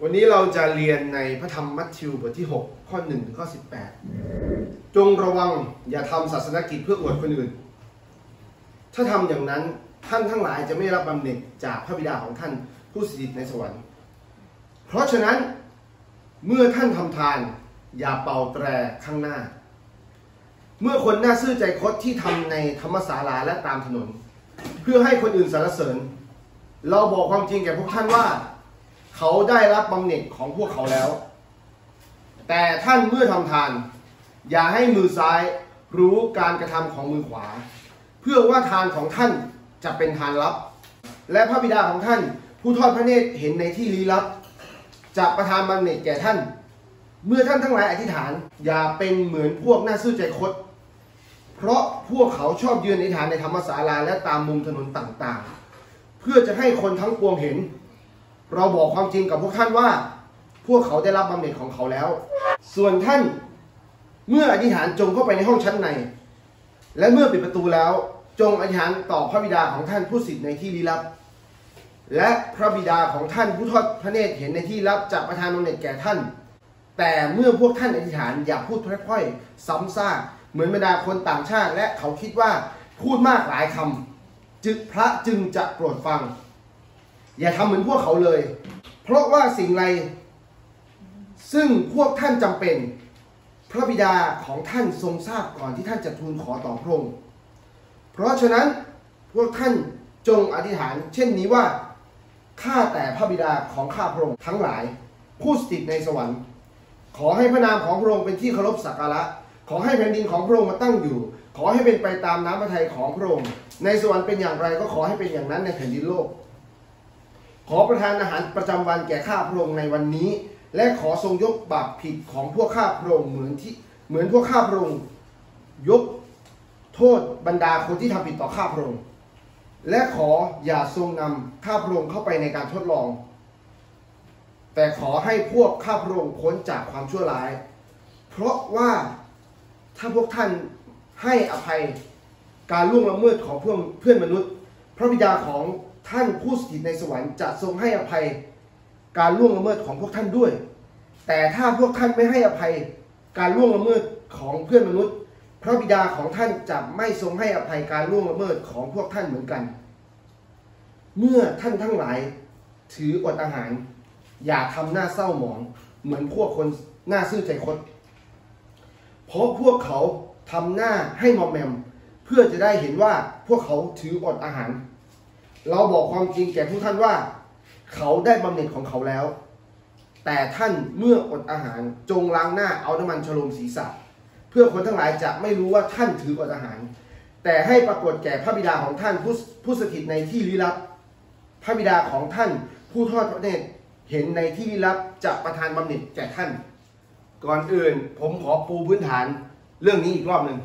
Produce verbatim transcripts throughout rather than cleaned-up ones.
วันนี้เราจะเรียนในพระธรรมมัทธิวบทที่หกข้อหนึ่งถึงข้อสิบแปดจงระวังอย่าทำศาสนกิจเพื่ออวดคนอื่นถ้าทำอย่างนั้นท่านทั้งหลายจะไม่รับบำเหน็จจากพระบิดาของท่านผู้สถิตในสวรรค์เพราะฉะนั้นเมื่อท่านทำทานอย่าเป่าแตรข้างหน้าเมื่อคนน่าซื่อใจคดที่ทำในธรรมศาลาและตามถนนเพื่อให้คนอื่นสรรเสริญเราบอกความจริงแก่พวกท่านว่าเขาได้รับบำเหน็จของพวกเขาแล้วแต่ท่านเมื่อทำทานอย่าให้มือซ้ายรู้การกระทำของมือขวาเพื่อว่าทานของท่านจะเป็นทานลับและพระบิดาของท่านผู้ทอดพระเนตรเห็นในที่ลี้ลับจะประทานบำเหน็จแก่ท่านเมื่อท่านทั้งหลายอธิษฐานอย่าเป็นเหมือนพวกน่าซื่อใจคดเพราะพวกเขาชอบยืนอธิษฐานในธรรมศาลาและตามมุมถนนต่างๆเพื่อจะให้คนทั้งปวงเห็นเราบอกความจริงกับพวกท่านว่าพวกเขาได้รับบำเหน็จของเขาแล้วส่วนท่านเมื่ออธิษฐานจงเข้าไปในห้องชั้นในและเมื่อปิดประตูแล้วจงอธิษฐานต่อพระบิดาของท่านผู้สิทธิ์ในที่ลี้ลับและพระบิดาของท่านผู้ทอดพระเนตรเห็นในที่ลับจะประทานบำเหน็จแก่ท่านแต่เมื่อพวกท่านอธิษฐานอย่าพูดพร่อยๆซ้ำซากเหมือนบรรดาคนต่างชาติและเขาคิดว่าพูดมากหลายคำจึงพระจึงจะโปรดฟังอย่าทำเหมือนพวกเขาเลยเพราะว่าสิ่งใดซึ่งพวกท่านจำเป็นพระบิดาของท่านทรงทราบก่อนที่ท่านจะทูลขอต่อพระองค์เพราะฉะนั้นพวกท่านจงอธิษฐานเช่นนี้ว่าข้าแต่พระบิดาของข้าพระองค์ทั้งหลายผู้สถิตในสวรรค์ขอให้พระนามของพระองค์เป็นที่เคารพสักการะขอให้แผ่นดินของพระองค์มาตั้งอยู่ขอให้เป็นไปตามน้ำพระทัยของพระองค์ในสวรรค์เป็นอย่างไรก็ขอให้เป็นอย่างนั้นในแผ่นดินโลกขอประทานอาหารประจำวันแก่ข้าพระองค์ในวันนี้และขอทรงยกบาปผิดของพวกข้าพระองค์เหมือนที่เหมือนพวกข้าพระองค์ยกโทษบรรดาคนที่ทำผิดต่อข้าพระองค์และขออย่าทรงนำข้าพระองค์เข้าไปในการทดลองแต่ขอให้พวกข้าพระองค์พ้นจากความชั่วร้ายเพราะว่าถ้าพวกท่านให้อภัยการล่วงละเมิดของเพื่อนเพื่อนมนุษย์พระบิดาของท่านผู้สถิตในสวรรค์จะทรงให้อภัยการล่วงละเมิดของพวกท่านด้วยแต่ถ้าพวกท่านไม่ให้อภัยการล่วงละเมิดของเพื่อนมนุษย์พระบิดาของท่านจะไม่ทรงให้อภัยการล่วงละเมิดของพวกท่านเหมือนกันเมื่อท่านทั้งหลายถืออดอาหารอย่าทำหน้าเศร้าหมองเหมือนพวกคนหน้าซื่อใจคดเพราะพวกเขาทำหน้าให้มอมแมมเพื่อจะได้เห็นว่าพวกเขาถืออดอาหารเราบอกความจริงแก่ผู้ท่านว่าเขาได้บำเหน็จของเขาแล้วแต่ท่านเมื่ออดอาหารจงล้างหน้าเอาน้ำมันฉโลมศีรษะเพื่อคนทั้งหลายจะไม่รู้ว่าท่านถืออดอาหารแต่ให้ปรากฏแก่พระบิดาของท่านผู้ผู้สถิตในที่ลี้ลับพระบิดาของท่านผู้ทอดพระเนตรเห็นในที่ลี้ลับจะประทานบำเหน็จแก่ท่านก่อนอื่นผมขอปูพื้นฐานเรื่องนี้อีกรอบหนึ่ง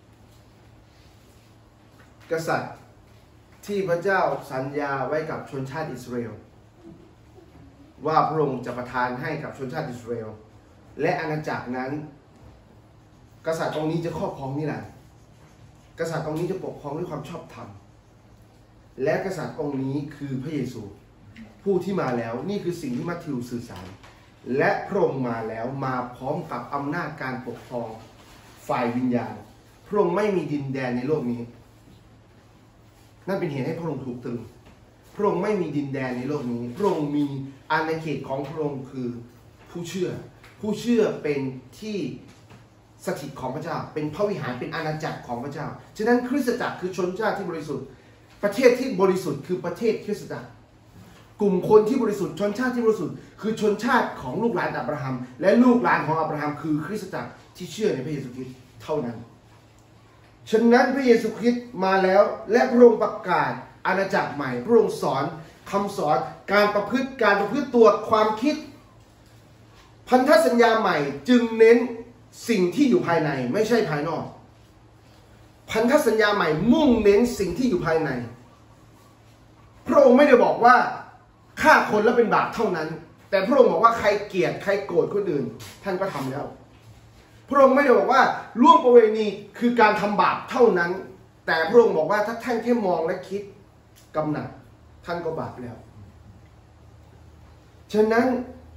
กษัตริย์ที่พระเจ้าสัญญาไว้กับชนชาติอิสราเอลว่าพระองค์จะประทานให้กับชนชาติอิสราเอลและอาณาจักรนั้นกษัตริย์องค์นี้จะครอบครองนิรันดร์กษัตริย์องค์นี้จะปกครองด้วยความชอบธรรมและกษัตริย์องค์นี้คือพระเยซูผู้ที่มาแล้วนี่คือสิ่งที่มัทธิวสื่อสารและพระองค์มาแล้วมาพร้อมกับอำนาจการปกครองฝ่ายวิญญาณพระองค์ไม่มีดินแดนในโลกนี้นั่นเป็นเหตุให้พระองค์ถูกตรึงพระองค์ไม่มีดินแดนในโลกนี้พระองค์มีอาณาเขตของพระองค์คือผู้เชื่อผู้เชื่อเป็นที่สถิตของพระเจ้าเป็นพระวิหารเป็นอาณาจักรของพระเจ้าฉะนั้นคริสตจักรคือชนชาติที่บริสุทธิ์ประเทศที่บริสุทธิ์คือประเทศคริสตจักรกลุ่มคนที่บริสุทธิ์ชนชาติที่บริสุทธิ์คือชนชาติของลูกหลานอับราฮัมและลูกหลานของอับราฮัมคือคริสตจักรที่เชื่อในพระเยซูคริสต์เท่านั้นฉะนั้นพระเยซูคริสต์มาแล้วและพระองค์ประกาศอาณาจักรใหม่พระองค์สอนคำสอนการประพฤติการประพฤติตัวความคิดพันธสัญญาใหม่จึงเน้นสิ่งที่อยู่ภายในไม่ใช่ภายนอกพันธสัญญาใหม่มุ่งเน้นสิ่งที่อยู่ภายในพระองค์ไม่ได้บอกว่าฆ่าคนแล้วเป็นบาปเท่านั้นแต่พระองค์บอกว่าใครเกลียดใครโกรธคนอื่นท่านก็ทำแล้วพระองค์ไม่ได้บอกว่าล่วงประเวณีคือการทำบาปเท่านั้นแต่พระองค์บอกว่าถ้าท่านแค่มองและคิดกำหนัดท่านก็บาปแล้วฉะนั้น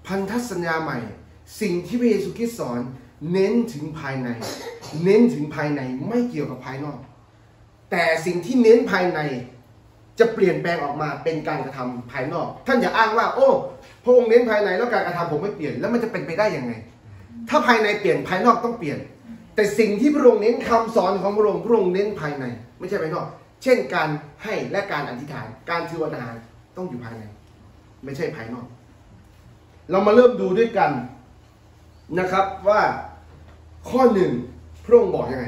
พันธสัญญาใหม่สิ่งที่พระเยซูคริสต์สอนเน้นถึงภายในเน้นถึงภายในไม่เกี่ยวกับภายนอกแต่สิ่งที่เน้นภายในจะเปลี่ยนแปลงออกมาเป็นการกระทำภายนอกท่านอย่าอ้างว่าโอ้พระองค์เน้นภายในแล้วการกระทำผมไม่เปลี่ยนแล้วมันจะเป็นไปได้ยังไงถ้าภายในเปลี่ยนภายนอกต้องเปลี่ยนแต่สิ่งที่พระองค์เน้นคำสอนของพระองค์พระองค์เน้นภายในไม่ใช่ภายนอกเช่นการให้และการอธิษฐานการถืออาหารต้องอยู่ภายในไม่ใช่ภายนอกเรามาเริ่มดูด้วยกันนะครับว่าข้อหนึ่งพระองค์บอกยังไง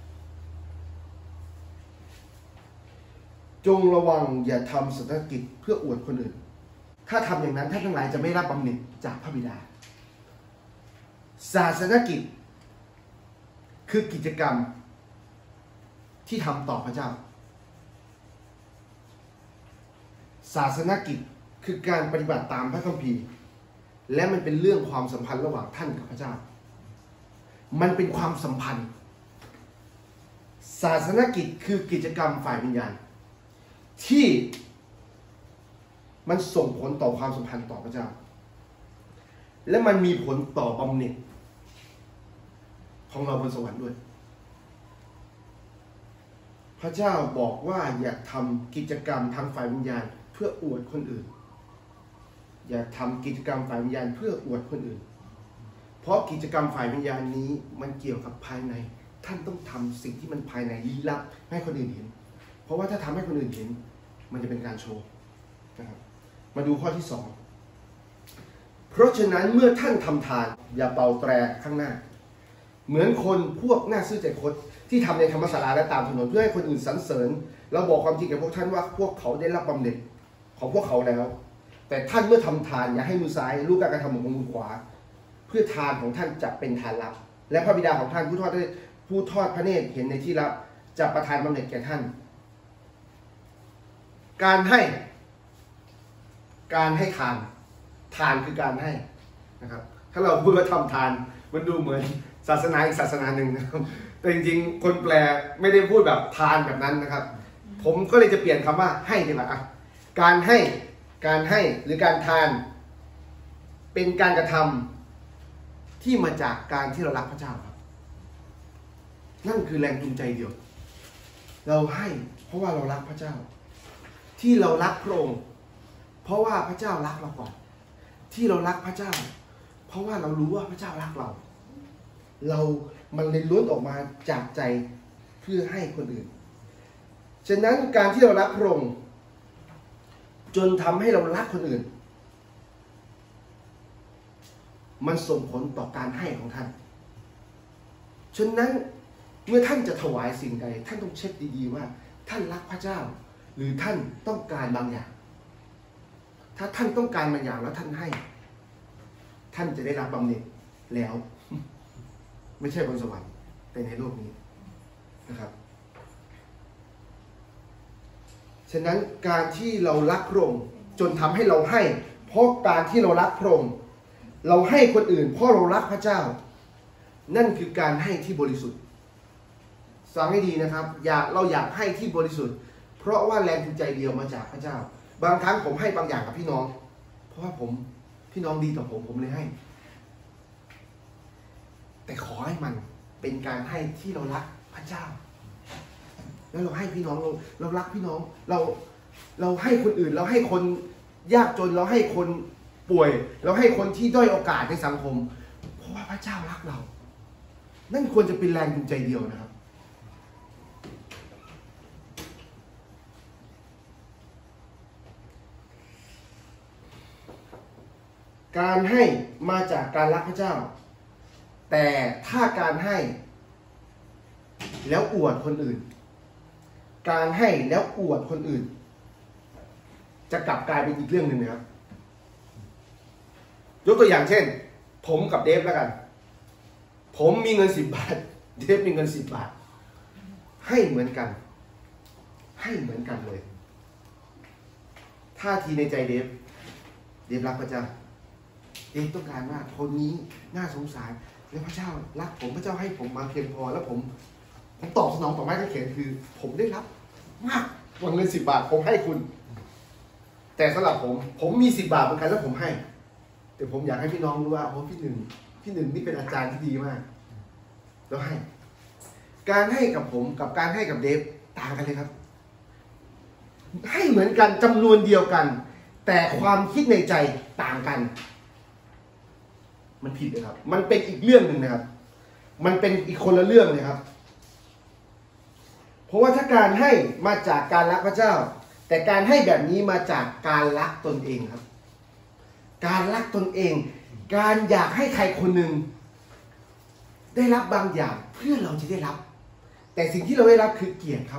จงระวังอย่าทำศาสนกิจเพื่ออวดคนอื่นถ้าทำอย่างนั้นท่านทั้งหลายจะไม่รับบำเหน็จจากพระบิดาศาสนกิจคือกิจกรรมที่ทำต่อพระเจ้าศาสนกิจคือการปฏิบัติตามพระคัมภีร์และมันเป็นเรื่องความสัมพันธ์ระหว่างท่านกับพระเจ้ามันเป็นความสัมพันธ์ศาสนกิจคือกิจกรรมฝ่ายวิญญาณที่มันส่งผลต่อความสัมพันธ์ต่อพระเจ้าและมันมีผลต่อบำเหน็จของเราบนสวรรค์ด้วยพระเจ้าบอกว่าอย่าทำกิจกรรมทางฝ่ายวิญญาณเพื่ออวดคนอื่นอย่าทำกิจกรรมฝ่ายวิญญาณเพื่ออวดคนอื่นเพราะกิจกรรมฝ่ายวิญญาณนี้มันเกี่ยวกับภายในท่านต้องทำสิ่งที่มันภายในลี้ลับให้คนอื่นเห็นเพราะว่าถ้าทำให้คนอื่นเห็นมันจะเป็นการโชว์นะครับมาดูข้อที่สองเพราะฉะนั้นเมื่อท่านทำทานอย่าเป่าแตรข้างหน้าเหมือนคนพวกหน้าซื่อใจคดที่ทำในธรรมศาลาและตามถนนเพื่อให้คนอื่นสรรเสริญเราบอกความจริงกับพวกท่านว่าพวกเขาได้รับบำเหน็จของพวกเขาแล้วแต่ท่านเมื่อทำทานอย่าให้มือซ้ายรู้การกระทำของมือขวาเพื่อทานของท่านจะเป็นทานลับและพระบิดาของท่านผู้ทอดผู้ทอดพระเนตรเห็นในที่ลับจะประทานบำเหน็จแก่ท่านการให้การให้ทานทานคือการให้นะครับถ้าเราพูดว่าทำทานมันดูเหมือนศาสนาอีกศาสนาหนึ่งนะครับแต่จริงๆคนแปลไม่ได้พูดแบบทานแบบนั้นนะครับผมก็เลยจะเปลี่ยนคำว่าให้ดีกว่าการให้การให้หรือการทานเป็นการกระทำที่มาจากการที่เรารักพระเจ้าครับนั่นคือแรงจูงใจเดียวเราให้เพราะว่าเรารักพระเจ้าที่เรารักพระองค์เพราะว่าพระเจ้ารักเราก่อนที่เรารักพระเจ้าเพราะว่าเรารู้ว่าพระเจ้ารักเราเรามันเลยล้วนออกมาจากใจเพื่อให้คนอื่นฉะนั้นการที่เรารักพระองค์จนทำให้เรารักคนอื่นมันส่งผลต่อการให้ของท่านฉะนั้นเมื่อท่านจะถวายสิ่งใดท่านต้องเช็คดีๆว่าท่านรักพระเจ้าหรือท่านต้องการบางอย่างถ้าท่านต้องการบางอย่างแล้วท่านให้ท่านจะได้รับบำเหน็จแล้วไม่ใช่บนสวรรค์แต่ในโลกนี้นะครับฉะนั้นการที่เรารักพระองค์จนทำให้เราให้เพราะการที่เรารักพระองค์เราให้คนอื่นเพราะเรารักพระเจ้านั่นคือการให้ที่บริสุทธิ์ฟังให้ดีนะครับอยากเราอยากให้ที่บริสุทธิ์เพราะว่าแรงจูงใจเดียวมาจากพระเจ้าบางครั้งผมให้บางอย่างกับพี่น้องเพราะว่าผมพี่น้องดีต่อผมผมเลยให้แต่ขอให้มันเป็นการให้ที่เรารักพระเจ้าแล้วเราให้พี่น้องเราเรารักพี่น้องเราเราให้คนอื่นเราให้คนยากจนเราให้คนป่วยเราให้คนที่ด้อยโอกาสในสังคมเพราะว่าพระเจ้ารักเรานั่นควรจะเป็นแรงจูงใจเดียวนะครับการให้มาจากการรักพระเจ้าแต่ถ้าการให้แล้วอวดคนอื่นการให้แล้วอวดคนอื่นจะกลับกลายเป็นอีกเรื่องหนึ่งนะครับยกตัวอย่างเช่นผมกับเดฟแล้วกันผมมีเงินสิบบาทเดฟมีเงินสิบบาทให้เหมือนกันให้เหมือนกันเลยท่าทีในใจเดฟเดฟรักพระเจ้าเดฟต้องการว่าคนนี้น่าสงสารแล้วพระเจ้ารักผมพระเจ้าให้ผมมาเพียงพอแล้วผมผมตอบสนองต่อไม้กางเขนคือผมได้รับมากกว่าเงินสิบบาทผมให้คุณแต่สำหรับผมผมมีสิบบาทเหมือนกันแล้วผมให้แต่ผมอยากให้พี่น้องรู้ว่าโอ้พี่หนึ่งพี่หนึ่งนี่เป็นอาจารย์ที่ดีมากแล้วให้การให้กับผมกับการให้กับเดฟต่างกันเลยครับให้เหมือนกันจำนวนเดียวกันแต่ความคิดในใจต่างกันมันผิดเลยครับมันเป็นอีกเรื่องหนึ่งนะครับมันเป็นอีกคนละเรื่องเลยครับเพราะว่าถ้าการให้มาจากการรักพระเจ้าแต่การให้แบบนี้มาจากการรักตนเองครับการรักตนเองการอยากให้ใครคนหนึ่งได้รับบางอย่างเพื่อเราจะได้รับแต่สิ่งที่เราได้รับคือเกียรติครับ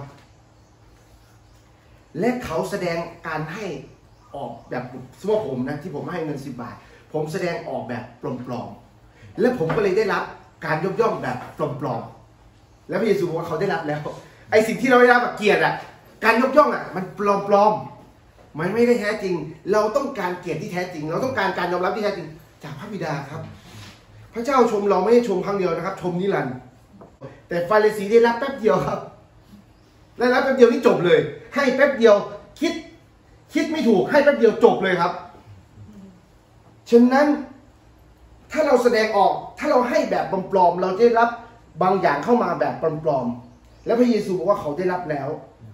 และเขาแสดงการให้ออกแบบสมมติผมนะที่ผมให้เงินสิบบาทผมแสดงออกแบบปลอมๆและผมก็เลยได้รับการยกย่องแบบปลอมๆแล้วพระเยซูบอกว่าเขาได้รับแล้วไอ้สิ่งที่เราได้รับเกียรติอ่ะการยกย่องอ่ะมันปลอมๆมันไม่ได้แท้จริงเราต้องการเกียรติที่แท้จริงเราต้องการการยอมรับที่แท้จริงจากพระบิดาครับพระเจ้าชมเราไม่ได้ชมครั้งเดียวนะครับชมนิรันดร์แต่ฟาริสีได้รับแป๊บเดียวครับได้รับแป๊บเดียวนี่จบเลยให้แป๊บเดียวคิดคิดไม่ถูกให้แป๊บเดียวจบเลยครับฉะนั้นถ้าเราแสดงออกถ้าเราให้แบบปลอมๆเราจะได้รับบางอย่างเข้ามาแบบปลอมๆแล้วพระเยซูบอกว่าเขาได้รับแล้ว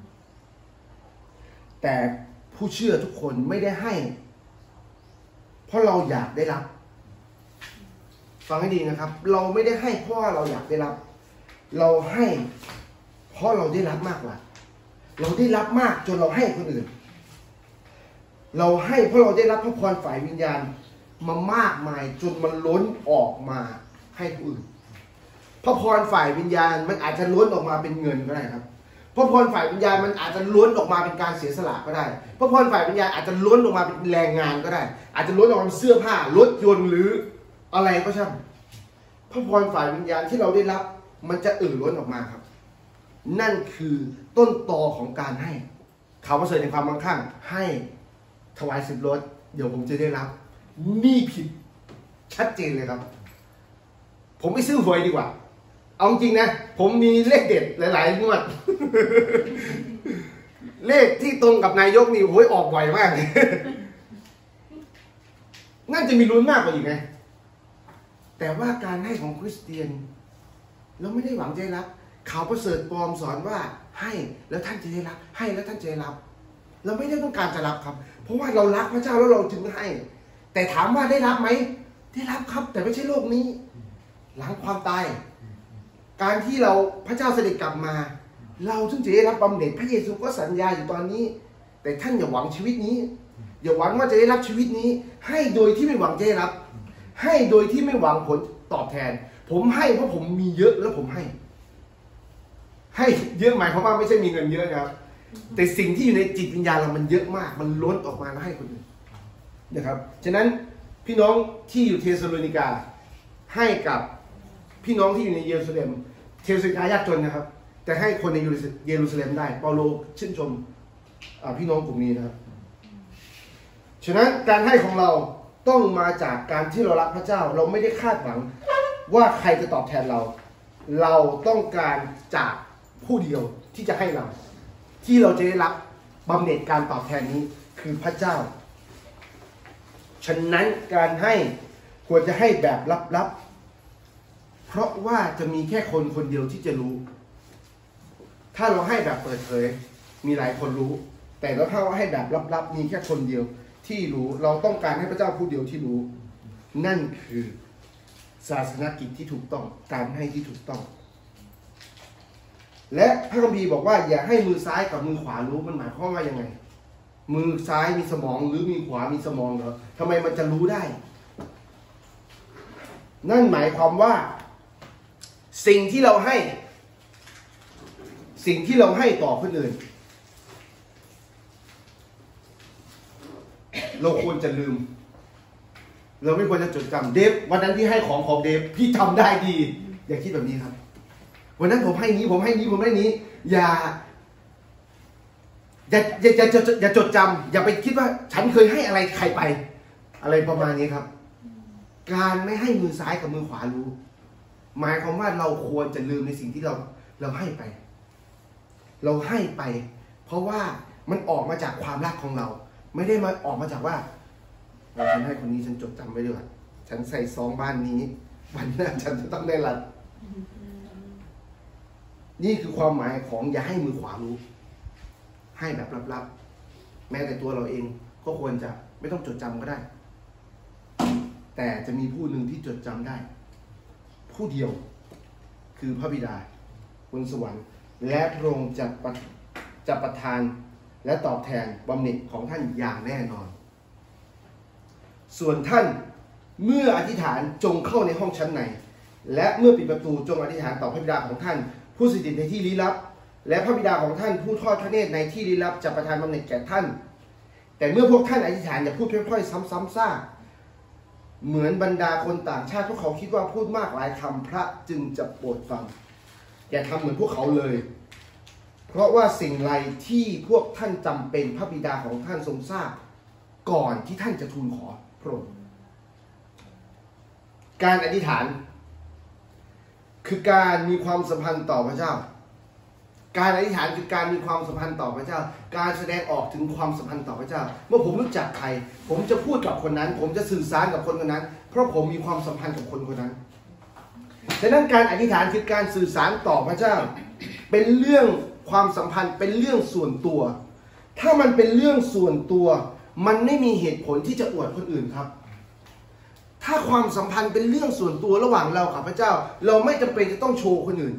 แต่ผู้เชื่อทุกคนไม่ได้ให้เพราะเราอยากได้รับฟังให้ดีนะครับเราไม่ได้ให้เพราะว่าเราอยากได้รับเราให้เพราะเราได้รับมากกว่าเราได้รับมากจนเราให้คนอื่นเราให้เพราะเราได้รับพระพรฝ่ายวิญญาณมามากมายจนมันล้นออกมาให้ผู้อื่นพระพรฝ่ายวิญญาณมันอาจจะล้นออกมาเป็นเงินก็ได้ครับพระพรฝ่ายวิญญาณมันอาจจะล้นออกมาเป็นการเสียสละก็ได้พระพรฝ่ายวิญญาณอาจจะล้นออกมาเป็นแรงงานก็ได้อาจจะล้นออกมาเป็นเสื้อผ้ารถยนต์หรืออะไรก็ช่างพระพรฝ่ายวิญญาณที่เราได้รับมันจะเอ่อล้นออกมาครับนั่นคือต้นตอของการให้เขาประเสริฐในความมั่งคั่งให้ถวายสิบรถเดี๋ยวผมจะได้รับนี่ผิดชัดเจนเลยครับผมไม่ซื้อหวยดีกว่าเอาจริงนะผมมีเลขเด็ดหลายๆงวด เลขที่ตรงกับนายกนี่โอ้ยออกบ่อยมาก น่าจะมีลุ้นมากกว่าอีกไงแต่ว่าการให้ของคริสเตียนเราไม่ได้หวังจะได้รับข่าวประเสริฐปลอมสอนว่าให้แล้วท่านจะได้รับให้แล้วท่านจะได้รับเราไม่ได้ต้องการจะรับครับเพราะว่าเรารักพระเจ้าแล้วเราจึงให้แต่ถามว่าได้รับไหมได้รับครับแต่ไม่ใช่โลกนี้หลังความตายการที่เราพระเจ้าเสด็จกลับมาเราจึงจะได้รับบำเหน็จพระเยซูก็สัญญาอยู่ตอนนี้แต่ท่านอย่าหวังชีวิตนี้อย่าหวังว่าจะได้รับชีวิตนี้ให้โดยที่ไม่หวังจะได้รับให้โดยที่ไม่หวังผลตอบแทนผมให้เพราะผมมีเยอะแล้วผมให้ให้เยอะหมายความว่าไม่ใช่มีเงินเยอะนะครับแต่สิ่งที่อยู่ในจิตวิญญาณเรามันเยอะมากมันล้นออกมาแล้วให้คนอื่นนะครับฉะนั้นพี่น้องที่อยู่เทสโลนิกาให้กับพี่น้องที่อยู่ในเยรูซาเล็มเทสโลนิกายากจนนะครับแต่ให้คนในเยรูซาเล็มได้เปาโลชื่นชมพี่น้องกลุ่มนี้นะครับฉะนั้นการให้ของเราต้องมาจากการที่เรารักพระเจ้าเราไม่ได้คาดหวังว่าใครจะตอบแทนเราเราต้องการจากผู้เดียวที่จะให้เราที่เราจะได้รับบำเหน็จการตอบแทนนี้คือพระเจ้าฉะนั้นการให้ควรจะให้แบบลับๆเพราะว่าจะมีแค่คนคนเดียวที่จะรู้ถ้าเราให้แบบเปิดเผยมีหลายคนรู้แต่เราถ้าเราให้แบบลับๆมีแค่คนเดียวที่รู้เราต้องการให้พระเจ้าผู้เดียวที่รู้นั่นคือศาสนกิจที่ถูกต้องการให้ที่ถูกต้องและพระคัมภีร์บอกว่าอย่าให้มือซ้ายกับมือขวารู้มันหมายความว่ายังไงมือซ้ายมีสมองหรือมือขวามีสมองเหรอทำไมมันจะรู้ได้นั่นหมายความว่าสิ่งที่เราให้สิ่งที่เราให้ต่อคนอื่นเราควรจะลืมเราไม่ควรจะจดจำเดฟวันนั้นที่ให้ของของเดฟพี่ทำได้ดีอย่าคิดแบบนี้ครับวันนั้นผมให้นี้ผมให้นี้ผมให้นี้อย่าอย่าอย่าอย่าอย่าจดจำอย่าไปคิดว่าฉันเคยให้อะไรใครไปอะไรประมาณนี้ครับการไม่ให้มือซ้ายกับมือขวารู้หมายความว่าเราควรจะลืมในสิ่งที่เราเราให้ไปเราให้ไป เพราะว่ามันออกมาจากความรักของเราไม่ได้มาออกมาจากว่าเราฉันให้คนนี้ฉันจดจำไว้ด้วยฉันใส่ซองบ้านนี้วันหน้าฉันจะต้องได้รับนี่คือความหมายของอย่าให้มือขวารู้ให้แบบลับๆแม้แต่ตัวเราเองก็ควรจะไม่ต้องจดจำก็ได้แต่จะมีผู้หนึ่งที่จดจำได้ผู้เดียวคือพระบิดาบนสวรรค์และพระองค์จะประจะประทานและตอบแทนบำเหน็จของท่านอย่างแน่นอนส่วนท่านเมื่ออธิษฐานจงเข้าในห้องชั้นในและเมื่อปิดประตูจงอธิษฐานต่อพระบิดาของท่านผู้สถิตในที่ลี้ลับและพระบิดาของท่านผู้ทอดพระเนตรในที่ลี้ลับจะประทานบำเหน็จแก่ท่านแต่เมื่อพวกท่านอธิษฐานอย่าพูดพล่อยๆซ้ำๆซากเหมือนบรรดาคนต่างชาติพวกเขาคิดว่าพูดมากหลายคำพระจึงจะโปรดฟังอย่าทำเหมือนพวกเขาเลยเพราะว่าสิ่งใดที่พวกท่านจำเป็นพระบิดาของท่านทรงทราบก่อนที่ท่านจะทูลขอพระองค์การอธิษฐานคือการมีความสัมพันธ์ต่อพระเจ้าการอธิษฐานคือการมีความสัมพันธ์ต่อพระเจ้าการแสดงออกถึงความสัมพันธ์ต่อพระเจ้าเมื่อผมรู้จักใครผมจะพูดกับคนนั้นผมจะสื่อสารกับคนคนนั้นเพราะผมมีความสัมพันธ์กับคนคนนั้นดังนั้นการอธิษฐานคือการสื่อสารต่อพระเจ้าเป็นเรื่องความสัมพันธ์เป็นเรื่องส่วนตัวถ้ามันเป็นเรื่องส่วนตัวมันไม่มีเหตุผลที่จะอวดคนอื่นครับถ้าความสัมพันธ์เป็นเรื่องส่วนตัวระหว่างเรากับพระเจ้าเราไม่จำเป็นจะต้องโชว์คนอื่น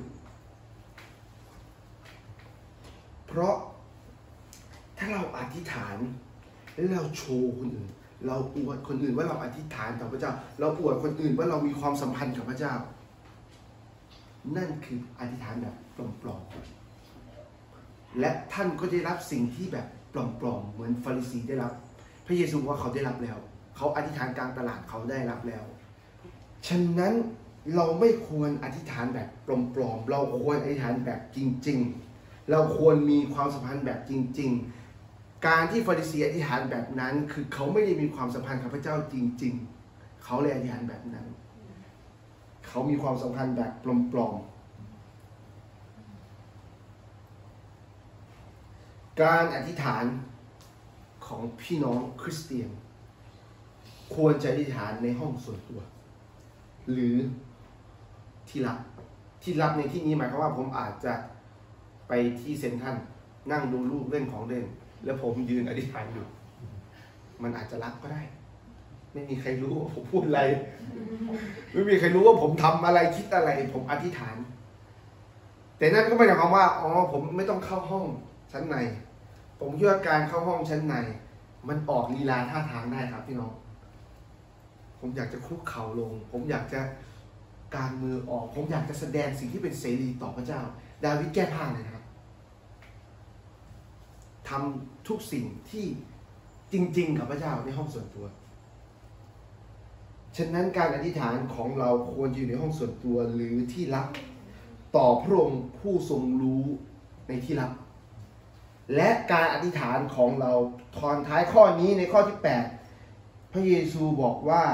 เพราะถ้าเราอธิษฐานแล้วเราโชว์คนอื่นเราอวดคนอื่นว่าเราอธิษฐานต่อพระเจ้าเราอวดคนอื่นว่าเรามีความสัมพันธ์กับพระเจ้านั่นคืออธิษฐานแบบปลอมๆและท่านก็ได้รับสิ่งที่แบบปลอมๆเหมือนฟาริสีได้รับพระเยซูว่าเขาได้รับแล้วเขาอธิษฐานกลางตลาดเขาได้รับแล้วฉะนั้นเราไม่ควรอธิษฐานแบบปลอมๆเราควรอธิษฐานแบบจริงๆเราควรมีความสัมพันธ์แบบจริงๆการที่ฟาริสีอธิษฐานแบบนั้นคือเขาไม่ได้มีความสัมพันธ์กับพระเจ้าจริงๆเขาเลยอธิษฐานแบบนั้นเขามีความสัมพันธ์แบบปลอมๆการอธิษฐานของพี่น้องคริสเตียนควรจะอธิษฐานในห้องส่วนตัวหรือที่ลับที่ลับในที่นี้หมายความว่าผมอาจจะไปที่เซ็นทรัลนั่งดูรูปเล่นของเล่นแล้วผมยืนอธิษฐานอยู่มันอาจจะลับก็ได้ไม่มีใครรู้ว่าผมพูดอะไรไม่มีใครรู้ว่าผมทำอะไรคิดอะไรผมอธิษฐานแต่นั่นก็ไม่ได้หมายความว่าอ๋อผมไม่ต้องเข้าห้องชั้นในผมคิดว่าการเข้าห้องชั้นในมันออกลีลาท่าทางได้ครับพี่น้องผมอยากจะคุกเข่าลงผมอยากจะกางมือออกผมอยากจะแสดงสิ่งที่เป็นเสรีต่อพระเจ้าดาวิดแก้ผ้าเลยนะครับทำทุกสิ่งที่จริงๆกับพระเจ้าในห้องส่วนตัวฉะนั้นการอธิษฐานของเราควรอยู่ในห้องส่วนตัวหรือที่ลับต่อพระองค์ผู้ทรงรู้ในที่ลับและการอธิษฐานของเราตอนท้ายข้อนี้ในข้อที่แปดพระเยซูบอกว่า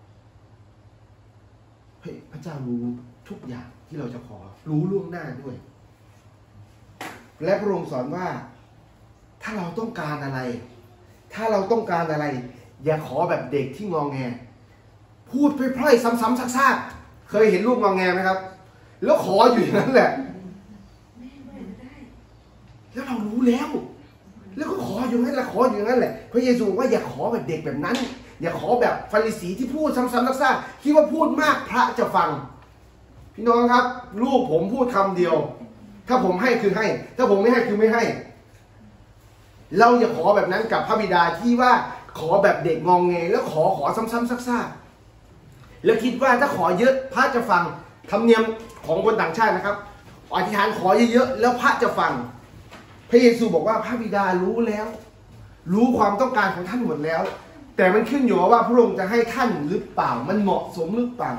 พระเจ้ารู้ทุกอย่างที่เราจะขอรู้ล่วงหน้าด้วยและพระองค์สอนว่าถ้าเราต้องการอะไรถ้าเราต้องการอะไรอย่าขอแบบเด็กที่งอแงพูดพร่อยๆซ้ำๆซากๆเคยเห็นลูกงอแงไหมครับแล้วขออยู่อย่างนั้นแหละแล้วเรารู้แล้วแล้วก็ขออยู่งั้นแหละขออยู่งั้นแหละพระเยซูบอกว่าอย่าขอแบบเด็กแบบนั้นอย่าขอแบบฟาริสีที่พูดซ้ำๆซากๆคิดว่าพูดมากพระจะฟังพี่น้องครับลูกผมพูดคำเดียวถ้าผมให้คือให้ถ้าผมไม่ให้คือไม่ให้เราอย่าขอแบบนั้นกับพระบิดาที่ว่าขอแบบเด็กงองเงแล้วขอขอซ้ำๆซากๆแล้วคิดว่าถ้าขอเยอะพระจะฟังธรรมเนียมของคนต่างชาตินะครับอธิษฐานขอเยอะๆแล้วพระจะฟังพระเยซูบอกว่าพระบิดารู้แล้วรู้ความต้องการของท่านหมดแล้วแต่มันขึ้นอยู่ว่าพระองค์จะให้ท่านหรือเปล่ามันเหมาะสมหรือเปล่า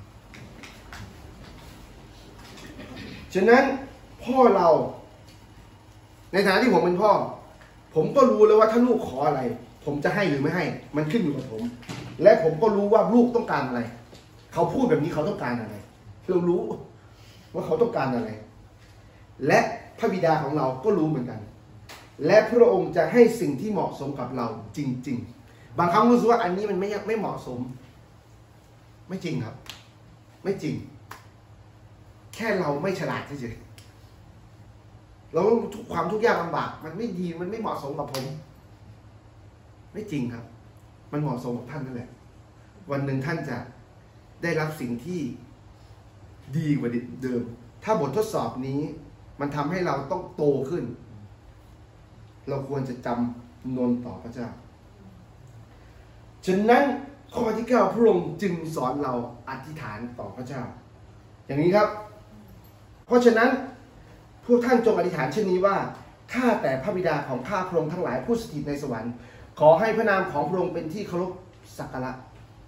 ฉะนั้นพ่อเราในฐานะที่ผมเป็นพ่อผมก็รู้แล้วว่าถ้าลูกขออะไรผมจะให้หรือไม่ให้มันขึ้นอยู่กับผมและผมก็รู้ว่าลูกต้องการอะไรเขาพูดแบบนี้เขาต้องการอะไรเรารู้ว่าเขาต้องการอะไรและพระบิดาของเราก็รู้เหมือนกันและพระองค์จะให้สิ่งที่เหมาะสมกับเราจริงๆบางครั้งรู้สึกว่าอันนี้มันไม่ไม่เหมาะสมไม่จริงครับไม่จริงแค่เราไม่ฉลาดเฉยๆเราทุกความทุกข์ยากลำบากมันไม่ดีมันไม่เหมาะสมกับผมไม่จริงครับมันเหมาะสมกับท่านนั่นแหละวันหนึ่งท่านจะได้รับสิ่งที่ดีกว่าเดิมถ้าบททดสอบนี้มันทำให้เราต้องโตขึ้นเราควรจะจำนนต่อพระเจ้าฉะนั้นข้อที่เก้าพระองค์จึงสอนเราอธิษฐานต่อพระเจ้าอย่างนี้ครับเพราะฉะนั้นพวกท่านจงอธิษฐานเช่นนี้ว่าข้าแต่พระบิดาของข้าพระองค์ทั้งหลายผู้สถิตในสวรรค์ขอให้พระนามของพระองค์เป็นที่เคารพสักการะ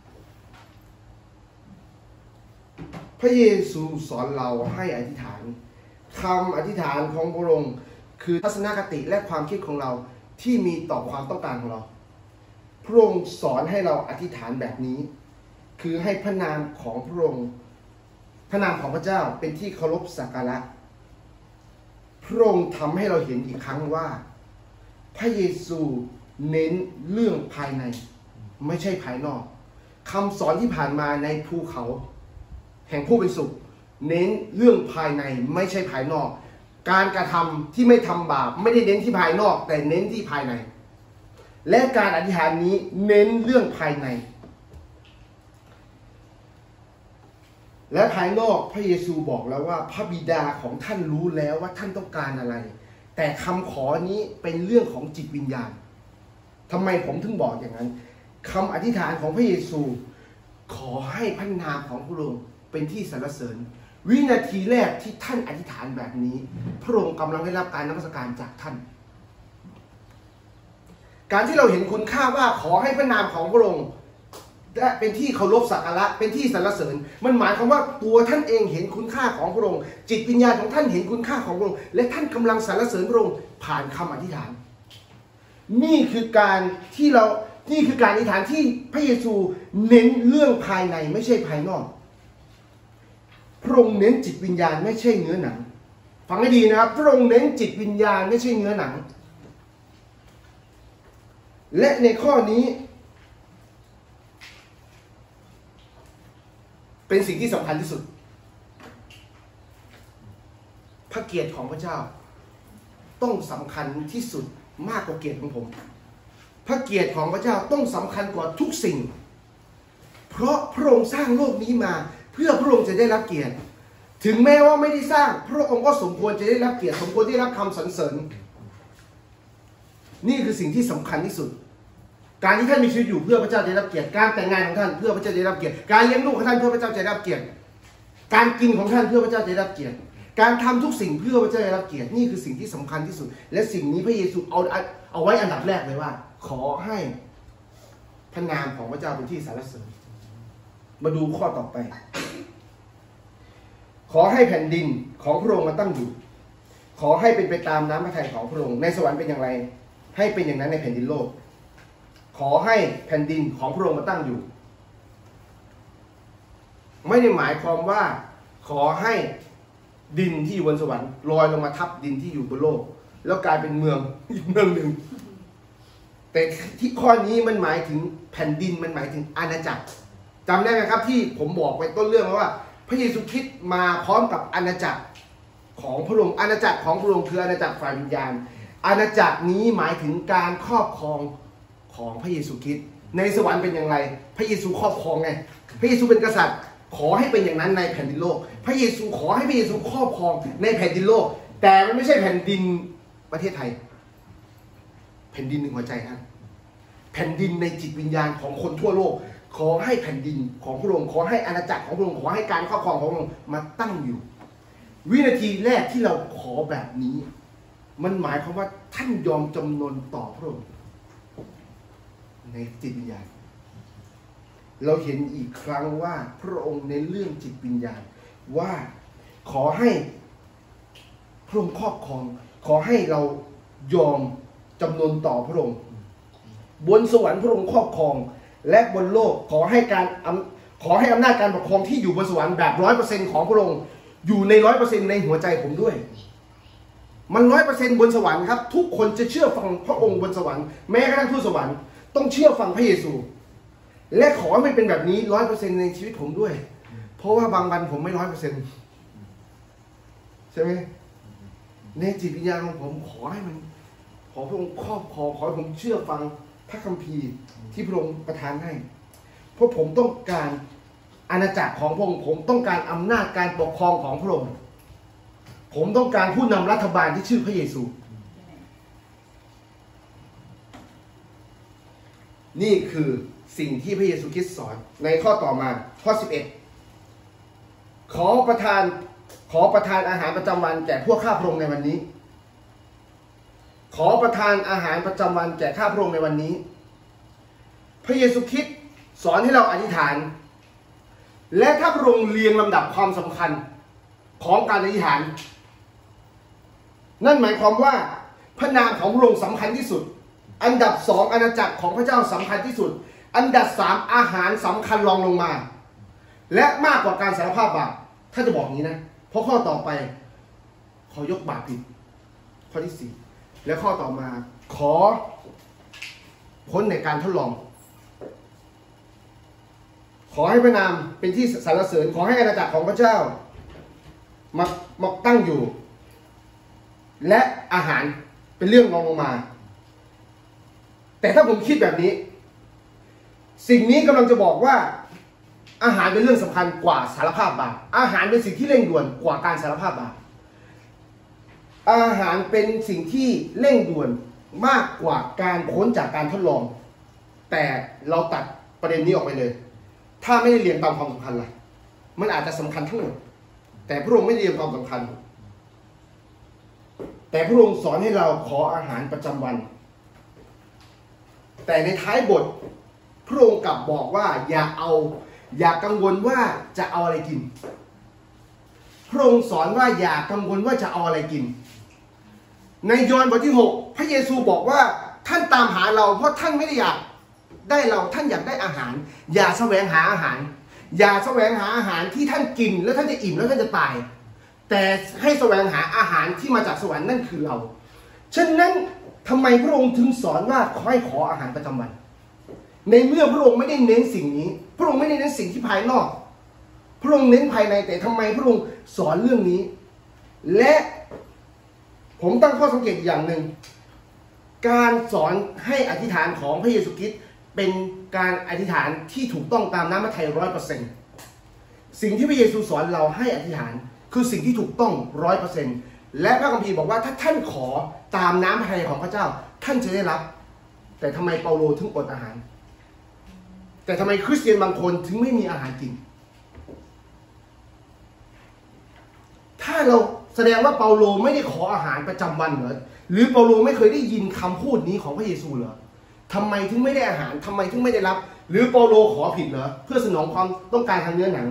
พระเยซูสอนเราให้อธิษฐานคำอธิษฐานของพระองค์คือทัศนคติและความคิดของเราที่มีต่อความต้องการของเราพระองค์สอนให้เราอธิษฐานแบบนี้คือให้พระนามของพระองค์พระนามของพระเจ้าเป็นที่เคารพสักการะพระองค์ทำให้เราเห็นอีกครั้งว่าพระเยซูเน้นเรื่องภายในไม่ใช่ภายนอกคำสอนที่ผ่านมาในภูเขาแห่งผู้เป็นสุขเน้นเรื่องภายในไม่ใช่ภายนอกการกระทำที่ไม่ทำบาปไม่ได้เน้นที่ภายนอกแต่เน้นที่ภายในและการอธิษฐานนี้เน้นเรื่องภายในและภายนอกพระเยซูบอกแล้วว่าพระบิดาของท่านรู้แล้วว่าท่านต้องการอะไรแต่คำขอนี้เป็นเรื่องของจิตวิญญาณทำไมผมถึงบอกอย่างนั้นคำอธิษฐานของพระเยซูขอให้พระนามของพระองค์เป็นที่สรรเสริญวินาทีแรกที่ท่านอธิษฐานแบบนี้พระองค์กำลังได้รับการนมัสการจากท่านการที่เราเห็นคุณค่าว่าขอให้พระนามของพระองค์และเป็นที่เคารพสักการะเป็นที่สรรเสริญมันหมายความว่าตัวท่านเองเห็นคุณค่าของพระองค์จิตวิญญาณของท่านเห็นคุณค่าของพระองค์และท่านกำลังสรรเสริญพระองค์ผ่านคำอธิษฐานนี่คือการที่เรานี่คือการอธิษฐานที่พระเยซูเน้นเรื่องภายในไม่ใช่ภายนอกพระองค์เน้นจิตวิญญาณไม่ใช่เนื้อหนังฟังให้ดีนะครับพระองค์เน้นจิตวิญญาณไม่ใช่เนื้อหนังและในข้อนี้เป็นสิ่งที่สำคัญที่สุดพระเกียรติของพระเจ้าต้องสำคัญที่สุดมากกว่าเกียรติของผมพระเกียรติของพระเจ้าต้องสำคัญกว่าทุกสิ่งเพราะพระองค์สร้างโลกนี้มาเพื่อพระองค์จะได้รับเกียรติถึงแม้ว่าไม่ได้สร้างพระองค์ก็สมควรจะได้รับเกียรติสมควรได้รับคำสรรเสริญนี่คือสิ่งที่สำคัญที่สุดการที่ท่านมีชีวิตอยู่เพื่อพระเจ้าจะได้รับเกียรติการแต่งงานของท่านเพื่อพระเจ้าจะได้รับเกียรติการเลี้ยงลูกของท่านเพื่อพระเจ้าจะได้รับเกียรติการกินของท่านเพื่อพระเจ้าจะได้รับเกียรติการทำทุกสิ่งเพื่อพระเจ้าจะได้รับเกียรตินี่คือสิ่งที่สำคัญที่สุดและสิ่งนี้พระเยซูเอาเอาไว้อันดับแรกเลยว่าขอให้พระนามของพระเจ้าเป็นที่สรรเสริญมาดูข้อต่อไปขอให้แผ่นดินของพระองค์มาตั้งอยู่ขอให้เป็นไปตามน้ำพระทัยของพระองค์ในสวรรค์เป็นอย่างไรให้เป็นอย่างนั้นในแผ่นดินโลกขอให้แผ่นดินของพระองค์มาตั้งอยู่ไม่ได้หมายความว่าขอให้ดินที่อยู่บนสวรรค์ลอยลงมาทับดินที่อยู่บนโลกแล้วกลายเป็นเมืองอีกเมืองหนึ่งแต่ที่ข้อนี้มันหมายถึงแผ่นดินมันหมายถึงอาณาจักรจำได้ไหมครับที่ผมบอกไปต้นเรื่องว่าพระเยซูคริสต์มาพร้อมกับอาณาจักรของพระองค์อาณาจักรของพระองค์คืออาณาจักรฝ่ายวิญญาณอาณาจักรนี้หมายถึงการครอบครองของพระเยซูคริสต์ในสวรรค์เป็นอย่างไรพระเยซูครอบครองไงพระเยซูเป็นกษัตริย์ขอให้เป็นอย่างนั้นในแผ่นดินโลกพระเยซูขอให้พระเยซูครอบครองในแผ่นดินโลกแต่มันไม่ใช่แผ่นดินประเทศไทยแผ่นดินในหัวใจท่านแผ่นดินในจิตวิญญาณของคนทั่วโลกขอให้แผ่นดินของพระองค์ขอให้อาณาจักรของพระองค์ขอให้การครอบครองของพระองค์มาตั้งอยู่วินาทีแรกที่เราขอแบบนี้มันหมายความว่าท่านยอมจำนนต่อพระองค์ในจิตวิญญาณเราเห็นอีกครั้งว่าพระองค์ในเรื่องจิตวิญญาณว่าขอให้พระองค์ครอบครองขอให้เรายอมจำนนต่อพระองค์บนสวรรค์พระองค์ครอบครองและบนโลกขอให้การขอให้อำนาจการปกครองที่อยู่บนสวรรค์แบบร้อยเปอร์เซ็นต์ของพระองค์อยู่ในร้อยเปอร์เซ็นต์ในหัวใจผมด้วยมันร้อยเปอร์เซ็นต์บนสวรรค์ครับทุกคนจะเชื่อฟังพระองค์บนสวรรค์แม้กระทั่งทูตสวรรค์ต้องเชื่อฟังพระเยซูและขอให้มันเป็นแบบนี้ร้อยเปอร์เซ็นต์ในชีวิตผมด้วยเพราะว่าบางวันผมไม่ร้อยเปอร์เซ็นต์ใช่ไหมในจิตวิญญาณของผมขอให้มันขอพระองค์ครอบครองขอให้ผมเชื่อฟังพระคัมภีร์ที่พระองค์ประทานให้เพราะผมต้องการอาณาจักรของพระองค์ผมต้องการอำนาจการปกครองของพระองค์ผมต้องการผู้นำรัฐบาลที่ชื่อพระเยซูนี่คือสิ่งที่พระเยซูคริสต์สอนในข้อต่อมาข้อสิบเอ็ดขอประทานขอประทานอาหารประจำวันแก่พวกข้าพระองค์ในวันนี้ขอประทานอาหารประจำวันแก่ข้าพระองค์ในวันนี้พระเยซูคริสต์สอนให้เราอธิษฐานและถ้าพระองค์เรียงลำดับความสำคัญของการอธิษฐานนั่นหมายความว่าพระนามของพระองค์สำคัญที่สุดอันดับสองอาณาจักรของพระเจ้าสำคัญที่สุดอันดับสามอาหารสำคัญรองลงมาและมากกว่าการสารภาพบาปถ้าจะบอกงี้นะเพราะข้อต่อไปขอยกบาปผิดข้อที่สี่และข้อต่อมาขอพ้นในการทดลองขอให้พระนามเป็นที่สรรเสริญขอให้อาณาจักรของพระเจ้ามามาตั้งอยู่และอาหารเป็นเรื่องรองลงมาแต่ถ้าผมคิดแบบนี้สิ่งนี้กำลังจะบอกว่าอาหารเป็นเรื่องสำคัญกว่าสารภาพบาปอาหารเป็นสิ่งที่เร่งด่วนกว่าการสารภาพบาปอาหารเป็นสิ่งที่เร่งด่วนมากกว่าการพ้นจากการทดลองแต่เราตัดประเด็นนี้ออกไปเลยถ้าไม่ได้เรียงตามความสำคัญล่ะมันอาจจะสำคัญทั้งหมดแต่พระองค์ไม่เรียงความสำคัญแต่พระองค์สอนให้เราขออาหารประจำวันแต่ในท้ายบทพระองค์กลับบอกว่าอย่าเอาอย่ากังวลว่าจะเอาอะไรกินพระองค์สอนว่าอย่ากังวลว่าจะเอาอะไรกินในยอห์นบทที่หกพระเยซูบอกว่าท่านตามหาเราเพราะท่านไม่ได้อยากได้เราท่านอยากได้อาหารอย่าแสวงหาอาหารอย่าแสวงหาอาหารที่ท่านกินแล้วท่านจะอิ่มแล้วท่านจะตายแต่ให้แสวงหาอาหารที่มาจากสวรรค์นั่นคือเราฉะนั้นทำไมพระองค์ถึงสอนว่าขอให้ขออาหารประจำวันในเมื่อพระองค์ไม่ได้เน้นสิ่งนี้พระองค์ไม่ได้เน้นสิ่งที่ภายนอกพระองค์เน้นภายในแต่ทำไมพระองค์สอนเรื่องนี้และผมตั้งข้อสังเกตอย่างหนึ่งการสอนให้อธิษฐานของพระเยซูคริสต์เป็นการอธิษฐานที่ถูกต้องตามน้ำพระทัยร้อยเปอร์เซ็นต์สิ่งที่พระเยซูสอนเราให้อธิษฐานคือสิ่งที่ถูกต้องร้อยเปอร์เซ็นต์และพระคัมภีร์บอกว่าถ้าท่านขอตามน้ำพระทัยของพระเจ้าท่านจะได้รับแต่ทำไมเปาโลถึงอดอาหารแต่ทำไมคริสเตียนบางคนถึงไม่มีอาหารกินถ้าเราแสดงว่าเปาโลไม่ได้ขออาหารประจำวันเหรอหรือเปาโลไม่เคยได้ยินคำพูดนี้ของพระเยซูเหรอทำไมถึงไม่ได้อาหารทำไมถึงไม่ได้รับหรือเปาโลขอผิดเหรอเพื่อสนองความต้องการทางเนื้อหนัง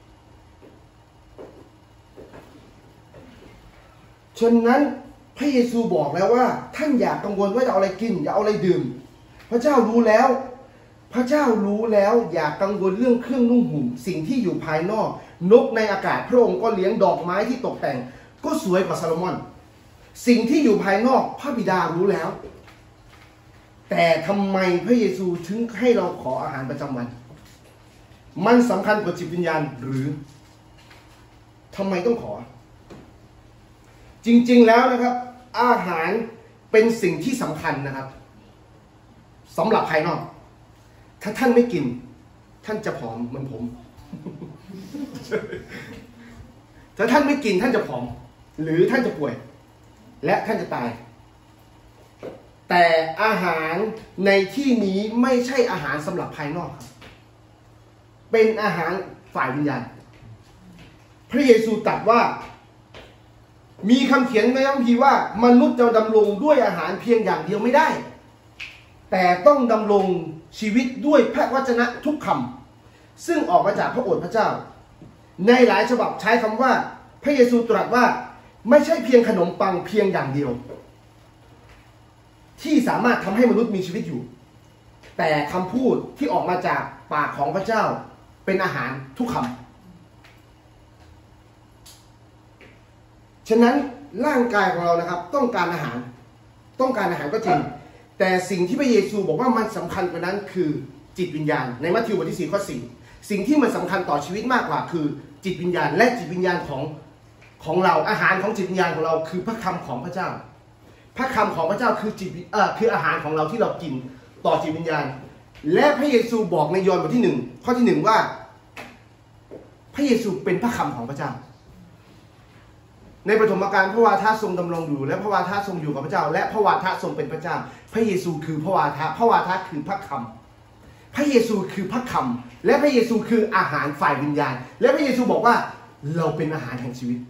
ฉะนั้นพระเยซูบอกแล้วว่าท่านอย่ากังวลว่าจะเอาอะไรกินอย่าเอาอะไรดื่มพระเจ้ารู้แล้วพระเจ้ารู้แล้วอย่ากังวลเรื่องเครื่องนุ่งห่มสิ่งที่อยู่ภายนอกนกในอากาศพระองค์ก็เลี้ยงดอกไม้ที่ตกแต่งก็สวยกว่าซาโลมอนสิ่งที่อยู่ภายนอกพระบิดารู้แล้วแต่ทำไมพระเยซูถึงให้เราขออาหารประจำวันมันสำคัญกว่าจิตวิญญาณหรือทำไมต้องขอจริงๆแล้วนะครับอาหารเป็นสิ่งที่สำคัญนะครับสำหรับภายนอกถ้าท่านไม่กินท่านจะผอมเหมือนผม ถ้าท่านไม่กินท่านจะผอมหรือท่านจะป่วยและท่านจะตายแต่อาหารในที่นี้ไม่ใช่อาหารสำหรับภายนอกครับเป็นอาหารฝ่ายวิญญาณพระเยซูตรัสว่ามีคำเขียนในพระคัมภีร์ว่ามนุษย์จะดำรงด้วยอาหารเพียงอย่างเดียวไม่ได้แต่ต้องดำรงชีวิตด้วยพระวจนะทุกคำซึ่งออกมาจากพระโอษฐ์พระเจ้าในหลายฉบับใช้คำว่าพระเยซูตรัสว่าไม่ใช่เพียงขนมปังเพียงอย่างเดียวที่สามารถทำให้มนุษย์มีชีวิตอยู่แต่คำพูดที่ออกมาจากปากของพระเจ้าเป็นอาหารทุกคำฉะนั้นร่างกายของเรานะครับต้องการอาหารต้องการอาหารก็จริงแต่สิ่งที่พระเยซูบอกว่ามันสำคัญกว่านั้นคือจิตวิญญาณในมัทธิวบทที่สี่ข้อสี่สิ่งที่มันสำคัญต่อชีวิตมากกว่าคือจิตวิญญาณและจิตวิญญาณของของเราอาหารของจิตวิญญาณของเราคือพระคำของพระเจ้าพระคำของพระเจ้าคือจิตเอ่อคืออาหารของเราที่เรากินต่อจิตวิญญาณและพระเยซูบอกในยอห์นบทที่หนึ่งข้อที่หนึ่งว่าพระเยซูเป็นพระคำของพระเจ้าในปฐมกาลพระวาทะทรงดำรงอยู่และพระวาทะทรงอยู่กับพระเจ้าและพระวาทะทรงเป็นพระเจ้าพระเยซูคือพระวาทะพระวาทะคือพระคำพระเยซูคือพระคำและพระเยซูคืออาหารฝ่ายวิญญาณและพระเยซูบอกว่าเราเป็นอาหารแห่งชีวิต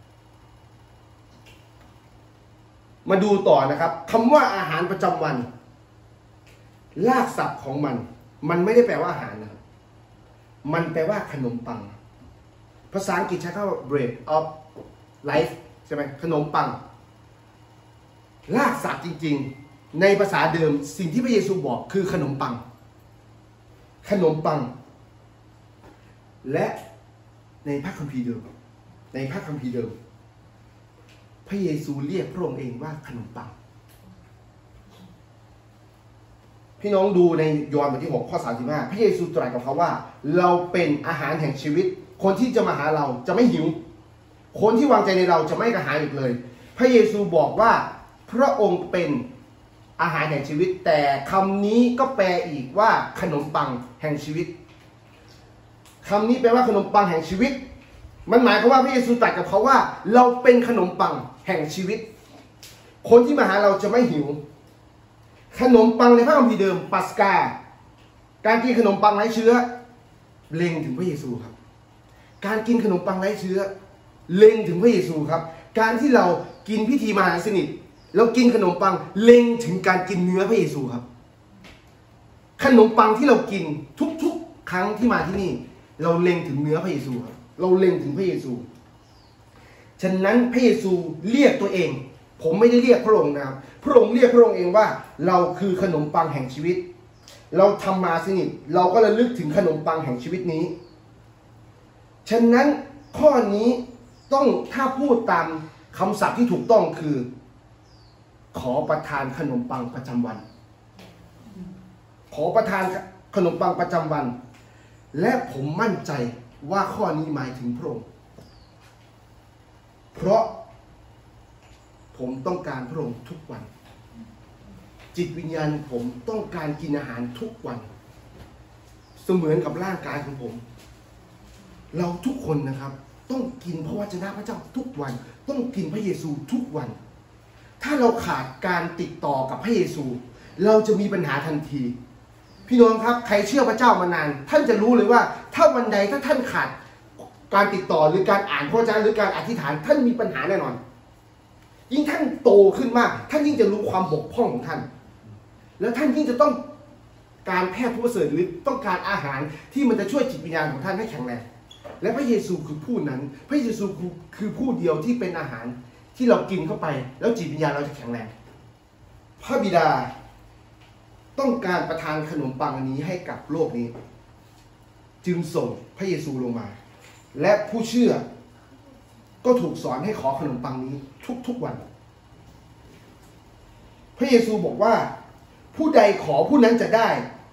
มาดูต่อนะครับคำว่าอาหารประจำวันรากศัพท์ของมันมันไม่ได้แปลว่าอาหารนะครับมันแปลว่าขนมปังภาษาอังกฤษใช้คำว่า bread of life ใช่ไหมขนมปังรากศัพท์จริงๆในภาษาเดิมสิ่งที่พระเยซูบอกคือขนมปังขนมปังและในพระคัมภีร์เดิมในพระคัมภีร์เดิมพระเยซูเรียกพระองค์เองว่าขนมปังพี่น้องดูในยอห์นบทที่หกข้อสามสิบห้าพระเยซูตรัสกับเขาว่าเราเป็นอาหารแห่งชีวิตคนที่จะมาหาเราจะไม่หิวคนที่วางใจในเราจะไม่กระหายอีกเลยพระเยซูบอกว่าพระองค์เป็นอาหารแห่งชีวิตแต่คำนี้ก็แปลอีกว่าขนมปังแห่งชีวิตคำนี้แปลว่าขนมปังแห่งชีวิตมันหมายความว่าพระเยซูตรัสกับเขาว่าเราเป็นขนมปังแห่งชีวิตคนที่มาหาเราจะไม่หิวขนมปังในพระคัมภีร์เดิมปัสกาการกินขนมปังไร้เชื้อเล็งถึงพระเยซูครับการกินขนมปังไร้เชื้อเล็งถึงพระเยซูครับการที่เรากินพิธีมหาสนิทเรากินขนมปังเล็งถึงการกินเนื้อพระเยซูครับขนมปังที่เรากินทุกๆครั้งที่มาที่นี่เราเล็งถึงเนื้อพระเยซูครับเราเล็งถึงพระเยซูฉะนั้นพระเยซูเรียกตัวเองผมไม่ได้เรียกพระองค์นะครับพระองค์เรียกพระองค์เองว่าเราคือขนมปังแห่งชีวิตเราทำมาสนิทเราก็ระลึกถึงขนมปังแห่งชีวิตนี้ฉะนั้นข้อนี้ต้องถ้าพูดตามคำศัพท์ที่ถูกต้องคือขอประทานขนมปังประจำวันขอประทานขนมปังประจำวันและผมมั่นใจว่าข้อนี้หมายถึงพระองค์เพราะผมต้องการพระองค์ทุกวันจิตวิญญาณผมต้องการกินอาหารทุกวันเสมือนกับร่างกายของผมเราทุกคนนะครับต้องกินพระวจนะพระเจ้าทุกวันต้องกินพระเยซูทุกวันถ้าเราขาดการติดต่อกับพระเยซูเราจะมีปัญหาทันทีพี่น้องครับใครเชื่อพระเจ้ามานานท่านจะรู้เลยว่าถ้าวันใดถ้าท่านขาดการติดต่อหรือการอ่านพระวจนะหรือการอธิษฐานท่านมีปัญหาแน่นอนยิ่งท่านโตขึ้นมากท่านยิ่งจะรู้ความบกพร่องของท่านแล้วท่านยิ่งจะต้องการแพทย์ผู้เสริฐหรือต้องการอาหารที่มันจะช่วยจิตวิญญาณของท่านให้แข็งแรงและพระเยซูคือผู้นั้นพระเยซูคือผู้เดียวที่เป็นอาหารที่เรากินเข้าไปแล้วจิตวิญญาณเราจะแข็งแรงพระบิดาต้องการประทานขนมปังอันนี้ให้กับโลกนี้จึงส่งพระเยซูลงมาและผู้เชื่อก็ถูกสอนให้ขอขนมปังนี้ทุกๆวันพระเยซูบอกว่าผู้ใดขอผู้นั้นจะได้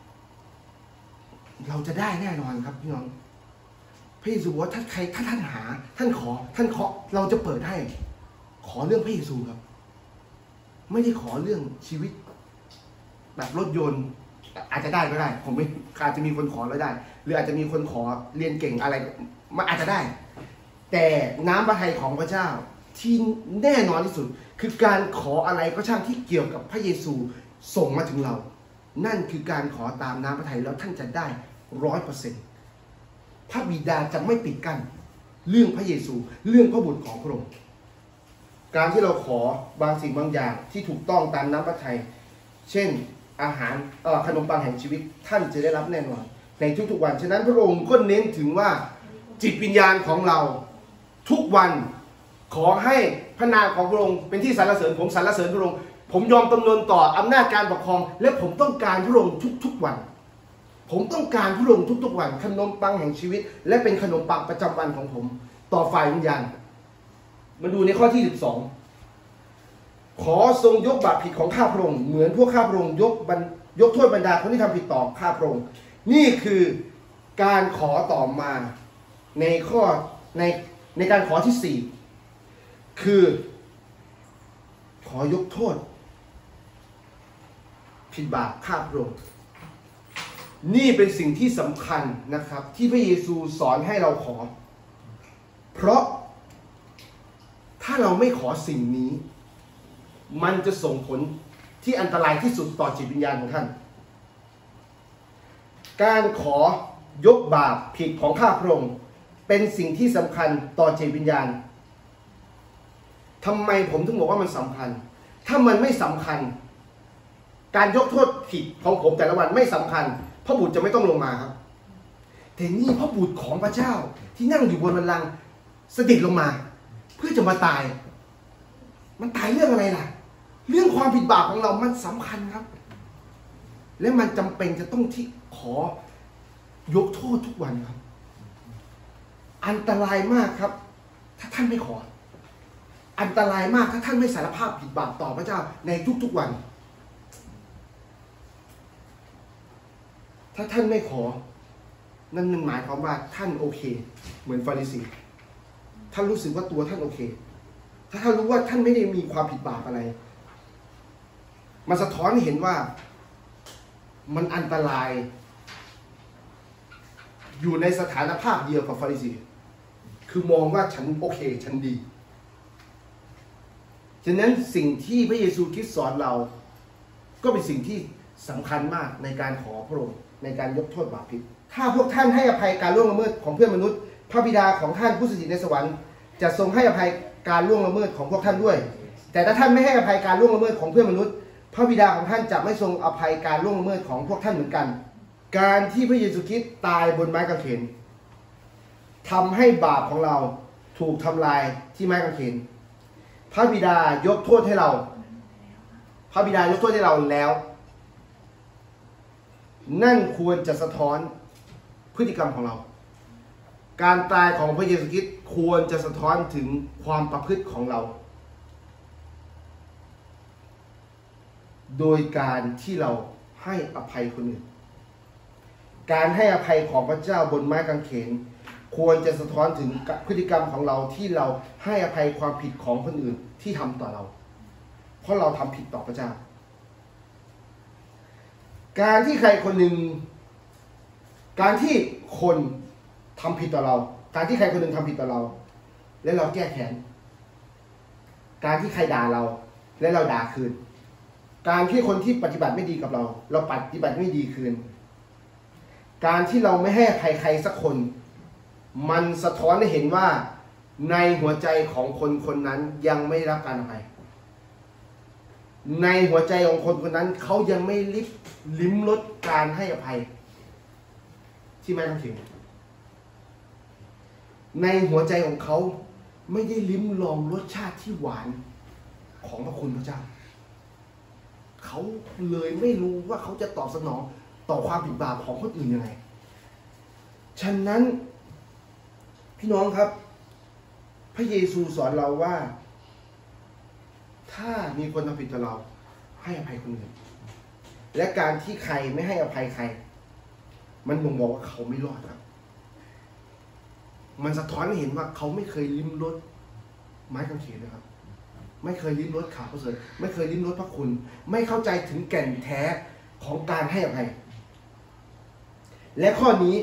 เราจะได้แน่นอนครับพี่น้องพระเยซูบอกว่าถ้าใครถ้าท่านหาท่านขอท่านขอเราจะเปิดให้ขอเรื่องพระเยซูครับไม่ได้ขอเรื่องชีวิตแบบรถยนต์อาจจะได้ก็ได้ผมไม่อาจจะมีคนขอแล้วได้หรืออาจจะมีคนขอเรียนเก่งอะไรมันอาจจะได้แต่น้ำพระทัยของพระเจ้าที่แน่นอนที่สุดคือการขออะไรก็ช่างที่เกี่ยวกับพระเยซูส่งมาถึงเรานั่นคือการขอตามน้ำพระทัยแล้วท่านจะได้ร้อยเปอร์เซ็นต์พระบิดาจะไม่ปิดกั้นเรื่องพระเยซูเรื่องพระบุตรของพระองค์การที่เราขอบางสิ่งบางอย่างที่ถูกต้องตามน้ำพระทัยเช่นอาหารขนมปังแห่งชีวิตท่านจะได้รับแน่นอนในทุกๆวันฉะนั้นพระองค์ก็เน้นถึงว่าจิตวิญญาณของเราทุกวันขอให้พระนามของพระองค์เป็นที่สรรเสริญผมสรรเสริญพระองค์ผมยอมจำนนต่ออำนาจการปกครองและผมต้องการพระองค์ทุกๆวันผมต้องการพระองค์ทุกๆวันขนมปังแห่งชีวิตและเป็นขนมปังประจำวันของผมต่อฝ่ายวิญญาณมาดูในข้อที่สิบสองขอทรงยกบาปผิดของข้าพระองค์เหมือนพวกข้าพระองค์ยกบรรยกโทษบรรดาคนที่ทำผิดต่อข้าพระองค์นี่คือการขอต่อมาในข้อในในการขอที่สี่คือขอยกโทษผิดบาปข้าพระองค์นี่เป็นสิ่งที่สำคัญนะครับที่พระเยซูสอนให้เราขอเพราะถ้าเราไม่ขอสิ่งนี้มันจะส่งผลที่อันตรายที่สุดต่อจิตวิญญาณของท่านการขอยกบาปผิดของข้าพระองค์เป็นสิ่งที่สำคัญต่อจิตวิญญาณทำไมผมถึงบอกว่ามันสำคัญถ้ามันไม่สำคัญการยกโทษผิดของผมแต่ละวันไม่สำคัญพระบุตรจะไม่ต้องลงมาครับแต่นี่พระบุตรของพระเจ้าที่นั่งอยู่บนบัลลังก์เสด็จลงมาเพื่อจะมาตายมันตายเรื่องอะไรล่ะเรื่องความผิดบาปของเรามันสำคัญครับและมันจำเป็นจะต้องที่ขอยกโทษทุกวันครับอันตรายมากครับถ้าท่านไม่ขออันตรายมากถ้าท่านไม่สารภาพผิดบาปต่อพระเจ้าในทุกๆวันถ้าท่านไม่ขอนั่นหมายความว่าท่านโอเคเหมือนฟาริสีท่านรู้สึกว่าตัวท่านโอเคถ้าท่านรู้ว่าท่านไม่ได้มีความผิดบาปอะไรมันสะท้อนให้เห็นว่ามันอันตรายอยู่ในสถานภาพเดียวกับฟาริสีคือมองว่าฉันโอเคฉันดีฉะนั้นสิ่งที่พระเยซูคริสต์สอนเราก็เป็นสิ่งที่สำคัญมากในการขอพระองค์ในการยกโทษบาปผิดถ้าพวกท่านให้อภัยการล่วงละเมิดของเพื่อนมนุษย์พระบิดาของท่านผู้สถิตในสวรรค์จะทรงให้อภัยการล่วงละเมิดของพวกท่านด้วยแต่ถ้าท่านไม่ให้อภัยการล่วงละเมิดของเพื่อนมนุษย์พระบิดาของท่านจะไม่ทรงอภัยการล่วงละเมิดของพวกท่านเหมือนกันการที่พระเยซูคริสต์ตายบนไม้กางเขนทำให้บาปของเราถูกทำลายที่ไม้กางเขนพระบิดายกโทษให้เราพระบิดายกโทษให้เราแล้วนั่นควรจะสะท้อนพฤติกรรมของเราการตายของพระเยซูคริสต์ควรจะสะท้อนถึงความประพฤติของเราโดยการที่เราให้อภัยคนอื่นการให้อภัยของพระเจ้าบนไม้กางเขนควรจะสะท้อนถึงพฤติกรรมของเราที่เราให้อภัยความผิดของคนอื่นที่ทำต่อเราเพราะเราทำผิดต่อพระเจ้าการที่ใครคนหนึ่งการที่คนทำผิดต่อเราการที่ใครคนหนึ่งทำผิดต่อเราและเราแก้แค้นการที่ใครด่าเราและเราด่าคืนการที่คนที่ปฏิบัติไม่ดีกับเราเราปฏิบัติไม่ดีคืนการที่เราไม่ให้ใครใครสักคนมันสะท้อนให้เห็นว่าในหัวใจของคนคนนั้นยังไม่รับการอภัยในหัวใจของคนคนนั้นเขายังไม่ลิบลิ้มรสการให้อภัยที่ไม่ต้องถึงในหัวใจของเขาไม่ได้ลิ้มลองรสชาติที่หวานของพระคุณพระเจ้าเขาเลยไม่รู้ว่าเขาจะตอบสนองต่อความผิดบาปของคนอื่นยังไงฉะนั้นพี่น้องครับพระเยซูสอนเราว่าถ้ามีคนทำผิดต่อเราให้อภัยคนอื่นและการที่ใครไม่ให้อภัยใครมันบ่งบอกว่าเขาไม่รอดครับมันสะท้อนให้เห็นว่าเขาไม่เคยลิ้มรสไม้กางเขนนะครับไม่เคยลิ้มรสข่าวประเสริฐไม่เคยลิ้มรสพระคุณไม่เข้าใจถึงแก่นแท้ของการให้อภัยและข้อนี้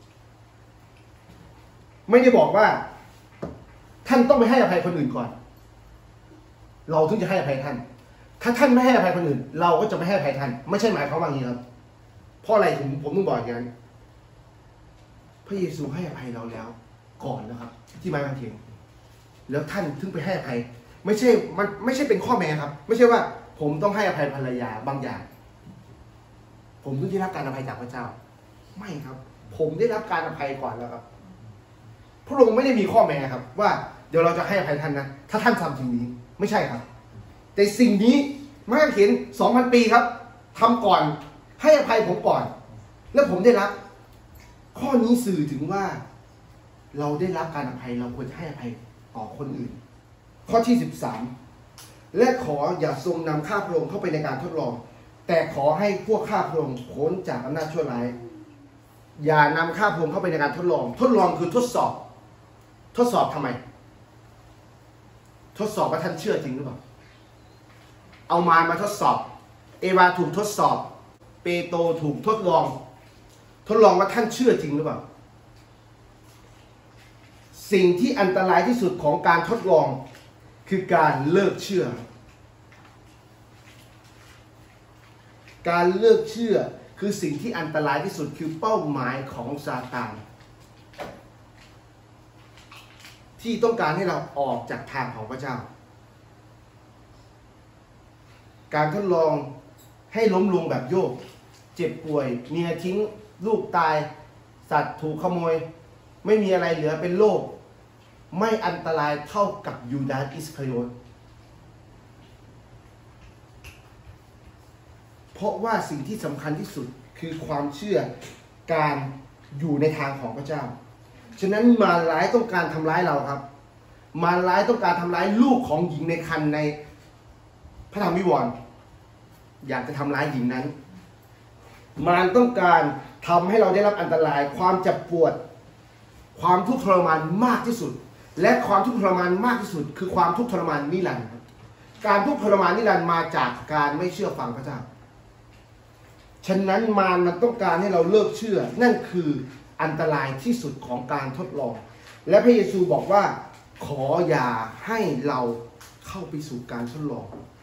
ไม่ได้บอกว่าท่านต้องไปให้อภัยคนอื่นก่อนเราถึงจะให้อภัยท่านถ้าท่านไม่ให้อภัยคนอื่นเราก็จะไม่ให้อภัยท่านไม่ใช่หมายความว่าอย่างนี้ครับเพราะอะไรถึงผมต้องบอกอย่างนั้นพระเยซูให้อภัยเราแล้วก่อนนะครับที่ไม้กางเขนแล้วท่านถึงไปให้อภัยไม่ใช่มันไม่ใช่เป็นข้อแม้ครับไม่ใช่ว่าผมต้องให้อภัยภรรยาบางอย่างผมต้องได้รับการอภัยจากพระเจ้าไม่ครับผมได้รับการอภัยก่อนแล้วครับพระองค์ไม่ได้มีข้อแม้ครับว่าเดี๋ยวเราจะให้อภัยท่านนะถ้าท่านทำสิ่งนี้ไม่ใช่ครับแต่สิ่งนี้ไม้กางเขนสองพันปีครับทำก่อนให้อภัยผมก่อนแล้วผมได้รับข้อนี้สื่อถึงว่าเราได้รับการอภัยเราควรจะให้อภัยต่อคนอื่นข้อที่สิบสามและขออย่าทรงนำข้าพระองค์เข้าไปในการทดลองแต่ขอให้พวกข้าพระองค์พ้นจากอำนาจชั่วร้ายอย่านำข้าพระองค์เข้าไปในการทดลองทดลองคือทดสอบทดสอบทำไมทดสอบว่าท่านเชื่อจริงหรือเปล่าเอามารมาทดสอบเอวาถูกทดสอบเปโตรถูกทดลองทดลองว่าท่านเชื่อจริงหรือเปล่าสิ่งที่อันตรายที่สุดของการทดลองคือการเลิกเชื่อการเลิกเชื่อคือสิ่งที่อันตรายที่สุดคือเป้าหมายของซาตานที่ต้องการให้เราออกจากทางของพระเจ้าการทดลองให้ล้มลงแบบโยกเจ็บป่วยเมียทิ้งลูกตายสัตว์ถูกขโมยไม่มีอะไรเหลือเป็นโรคไม่อันตรายเท่ากับยูดาสอิสคาริโอตเพราะว่าสิ่งที่สำคัญที่สุดคือความเชื่อการอยู่ในทางของพระเจ้าฉะนั้นมารร้ายต้องการทำร้ายเราครับมารร้ายต้องการทำร้ายลูกของหญิงในครรภ์ในพระธรรมวิวรณ์อยากจะทำร้ายหญิงนั้นมารต้องการทำให้เราได้รับอันตรายความเจ็บปวดความทุกข์ทรมานมากที่สุดและความทุกข์ทรมานมากที่สุดคือความทุกข์ทรมานนิรันดร์การทุกข์ทรมานนิรันดร์มาจากการไม่เชื่อฟังพระเจ้าฉะนั้นมารมันต้องการให้เราเลิกเชื่อนั่นคืออันตรายที่สุดของการทดลองและพระเยซูบอกว่าขออย่าให้เราเข้าไปสู่การทดลอง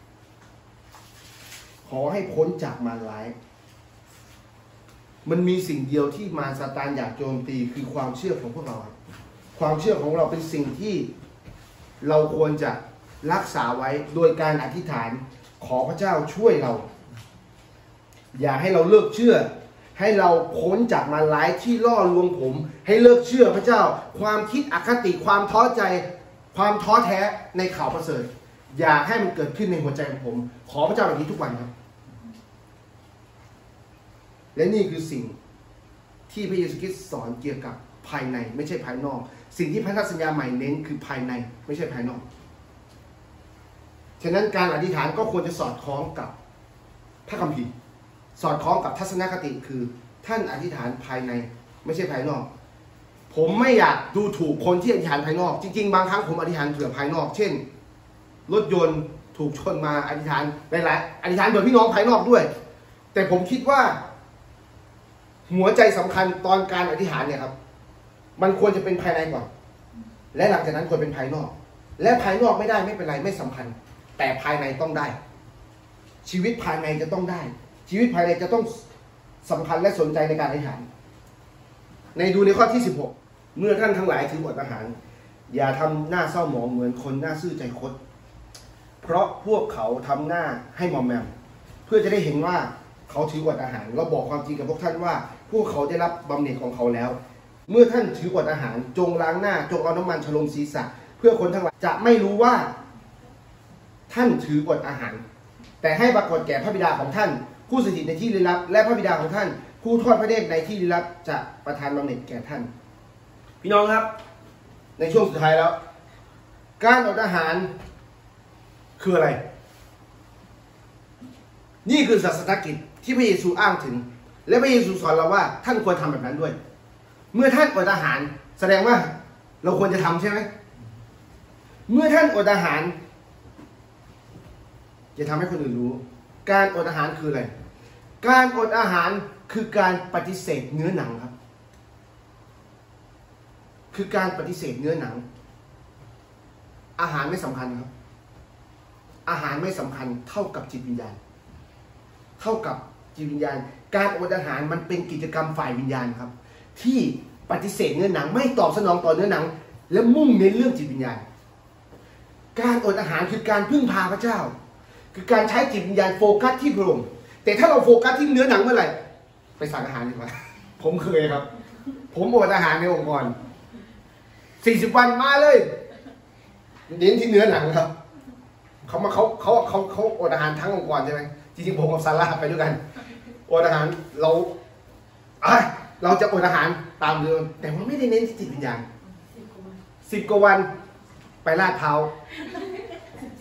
ขอให้พ้นจากมารร้ายมันมีสิ่งเดียวที่มารซาตานอยากโจมตีคือความเชื่อของพวกเราความเชื่อของเราเป็นสิ่งที่เราควรจะรักษาไว้โดยการอธิษฐานขอพระเจ้าช่วยเราอย่าให้เราเลิกเชื่อให้เราพ้นจากมารร้ายที่ล่อลวงผมให้เลิกเชื่อพระเจ้าความคิดอคติความท้อใจความท้อแท้ในข่าวประเสริฐอย่าให้มันเกิดขึ้นในหัวใจของผมขอพระเจ้าแบบนี้ทุกวันครับและนี่คือสิ่งที่พระเยซูคริสต์สอนเกี่ยวกับภายในไม่ใช่ภายนอกสิ่งที่พันธสัญญาใหม่เน้นคือภายในไม่ใช่ภายนอกฉะนั้นการอธิษฐานก็ควรจะสอดคล้องกับพระคัมภีร์สอดคล้องกับทัศนคติคือท่านอธิษฐานภายในไม่ใช่ภายนอกผมไม่อยากดูถูกคนที่อธิษฐานภายนอกจริงๆบางครั้งผมอธิษฐานเผื่อภายนอกเช่นรถยนต์ถูกชนมาอธิษฐานหลายๆอธิษฐานเผื่อพี่น้องภายนอกด้วยแต่ผมคิดว่าหัวใจสำคัญตอนการอธิษฐานเนี่ยครับมันควรจะเป็นภายในก่อนและหลังจากนั้นควรเป็นภายนอกและภายนอกไม่ได้ไม่เป็นไรไม่สำคัญแต่ภายในต้องได้ชีวิตภายในจะต้องได้ชีวิตภายในจะต้องสำคัญและสนใจในการอธิษฐานในดูในข้อที่สิบหกเมื่อท่านทั้งหลายถืออดอาหารอย่าทำหน้าเศร้าหมองเหมือนคนหน้าซื่อใจคดเพราะพวกเขาทำหน้าให้มอมแมมเพื่อจะได้เห็นว่าเขาถืออดอาหารเราบอกความจริงกับพวกท่านว่าพวกเขาได้รับบำเหน็จของเขาแล้วเมื่อท่านถืออดอาหารจงล้างหน้าจงเอาน้ำมันฉลมศีรษะเพื่อคนทั้งหลายจะไม่รู้ว่าท่านถืออดอาหารแต่ให้ปรากฏแก่พระบิดาของท่านผู้สถิตในที่ลี้ลับและพระบิดาของท่านผู้ทอดพระเนตรในที่ลี้ลับจะประทานบำเหน็จแก่ท่านพี่น้องครับในช่วงสุดท้ายแล้วการอดอาหารคืออะไรนี่คือศาสนกิจที่พระเยซูอ้างถึงและพระเยซูสอนเราว่าท่านควรทำแบบนั้นด้วยเมื่อท่านอดอาหารแสดงว่าเราควรจะทำใช่ไหมเมื่อท่านอดอาหารจะทำให้คนอื่นรู้การอดอาหารคืออะไรการอดอาหารคือการปฏิเสธเนื้อหนังครับคือการปฏิเสธเนื้อหนังอาหารไม่สำคัญครับอาหารไม่สำคัญเท่ากับจิตวิญญาณเท่ากับจิตวิญญาณการอดอาหารมันเป็นกิจกรรมฝ่ายวิญญาณครับที่ปฏิเสธเนื้อหนังไม่ตอบสนองต่อเนื้อหนังและมุ่งเน้นเรื่องจิตวิญญาณการอดอาหารคือการพึ่งพาพระเจ้าคือการใช้จิตวิญญาณโฟกัสที่พระองค์แต่ถ้าเราโฟกัสที่เนื้อหนังเมื่อไหร่ไปสั่งอาหารดีกว่าผมเคยครับผมอดอาหารในองค์กรสี่สิบวันมาเลยเน้นที่เนื้อหนังครับเขามาเขาเขาเขาเขาอดอาหารทั้งองค์กรใช่ไหมจริงๆผมกับซาร่าไปด้วยกันอดอาหารเราอ่ะเราจะอดอาหารตามเดิมแต่ว่าไม่ได้เน้นที่จิตวิญญาณสิบกว่าวันไปลาดเท้า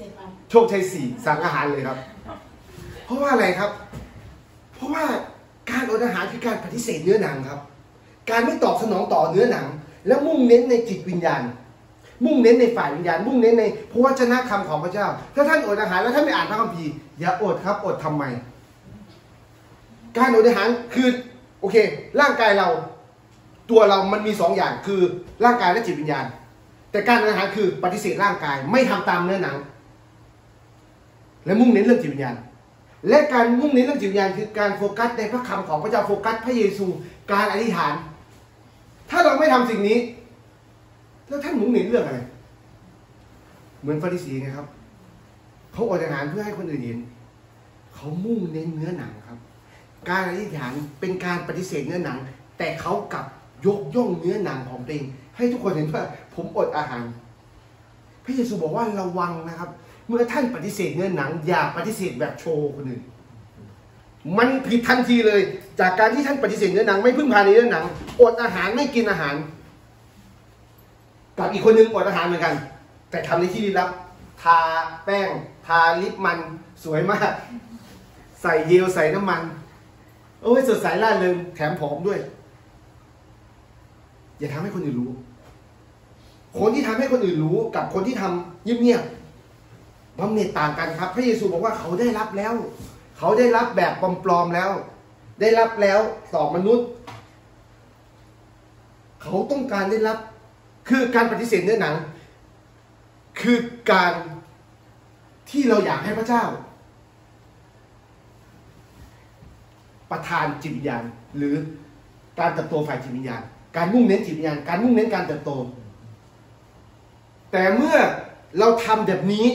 โชคชัยสี่สั่งอาหารเลยครับเพราะว่าอะไรครับเพราะว่าการอดอาหารคือการปฏิเสธเนื้อหนังครับการไม่ตอบสนองต่อเนื้อหนังแล้วมุ่งเน้นในจิตวิญญาณมุ่งเน้นในฝ่ายวิญญาณมุ่งเน้นในพระวจนะคำของพระเจ้าถ้าท่านอดอาหารแล้วท่านไม่อ่านพระคัมภีร์อย่าอดครับอดทำไมการอดอาหารคือโอเคร่างกายเราตัวเรามันมีสองอย่างคือร่างกายและจิตวิญญาณแต่การอดอาหารคือปฏิเสธร่างกายไม่ทำตามเนื้อหนังและมุ่งเน้นเรื่องจิตวิญญาณและการมุ่งเน้นเรื่องจิตวิญญาณคือการโฟกัสในพระคำของพระเจ้าโฟกัสพระเยซูการอธิษฐานถ้าเราไม่ทำสิ่งนี้แล้วท่านมุ่งเน้นเรื่องอะไรเหมือนฟาริสีไงครับเขาอดอาหารเพื่อให้คนอื่นเห็นเขามุ่งเน้นเนื้อหนังครับการอธิษฐานเป็นการปฏิเสธเนื้อหนังแต่เขากลับยกย่องเนื้อหนังของตัวเองให้ทุกคนเห็นว่าผมอดอาหารพระเยซูบอกว่าระวังนะครับเมื่อท่านปฏิเสธเนื้อหนังอย่าปฏิเสธแบบโชว์คนอื่นมันผิดทันทีเลยจากการที่ท่านปฏิเสธเนื้อหนังไม่พึ่งพาในเนื้อหนังอดอาหารไม่กินอาหารกับอีกคนนึงอดอาหารเหมือนกันแต่ทำในที่ลี้ลับทาแป้งทาลิปมันสวยมากใส่เยลใส่น้ำมันโอ้ยสดใสร่าเริงแถมผอมด้วยอย่าทำให้คนอื่นรู้คนที่ทำให้คนอื่นรู้กับคนที่ทำเงียบๆบำเหน็จต่างกันครับพระเยซูบอกว่าเขาได้รับแล้วเขาได้รับแบบปลอมๆแล้วได้รับแล้วต่อมนุษย์เขาต้องการได้รับคือการปฏิเสธเนื้อหนังคือการที่เราอยากให้พระเจ้าประทานจิตวิญญาณหรือการเติบโตฝ่ายจิตวิญญาณการมุ่งเน้นจิตวิญญาณการมุ่งเน้นการเติบโตแต่เมื่อเราทำแบบนี้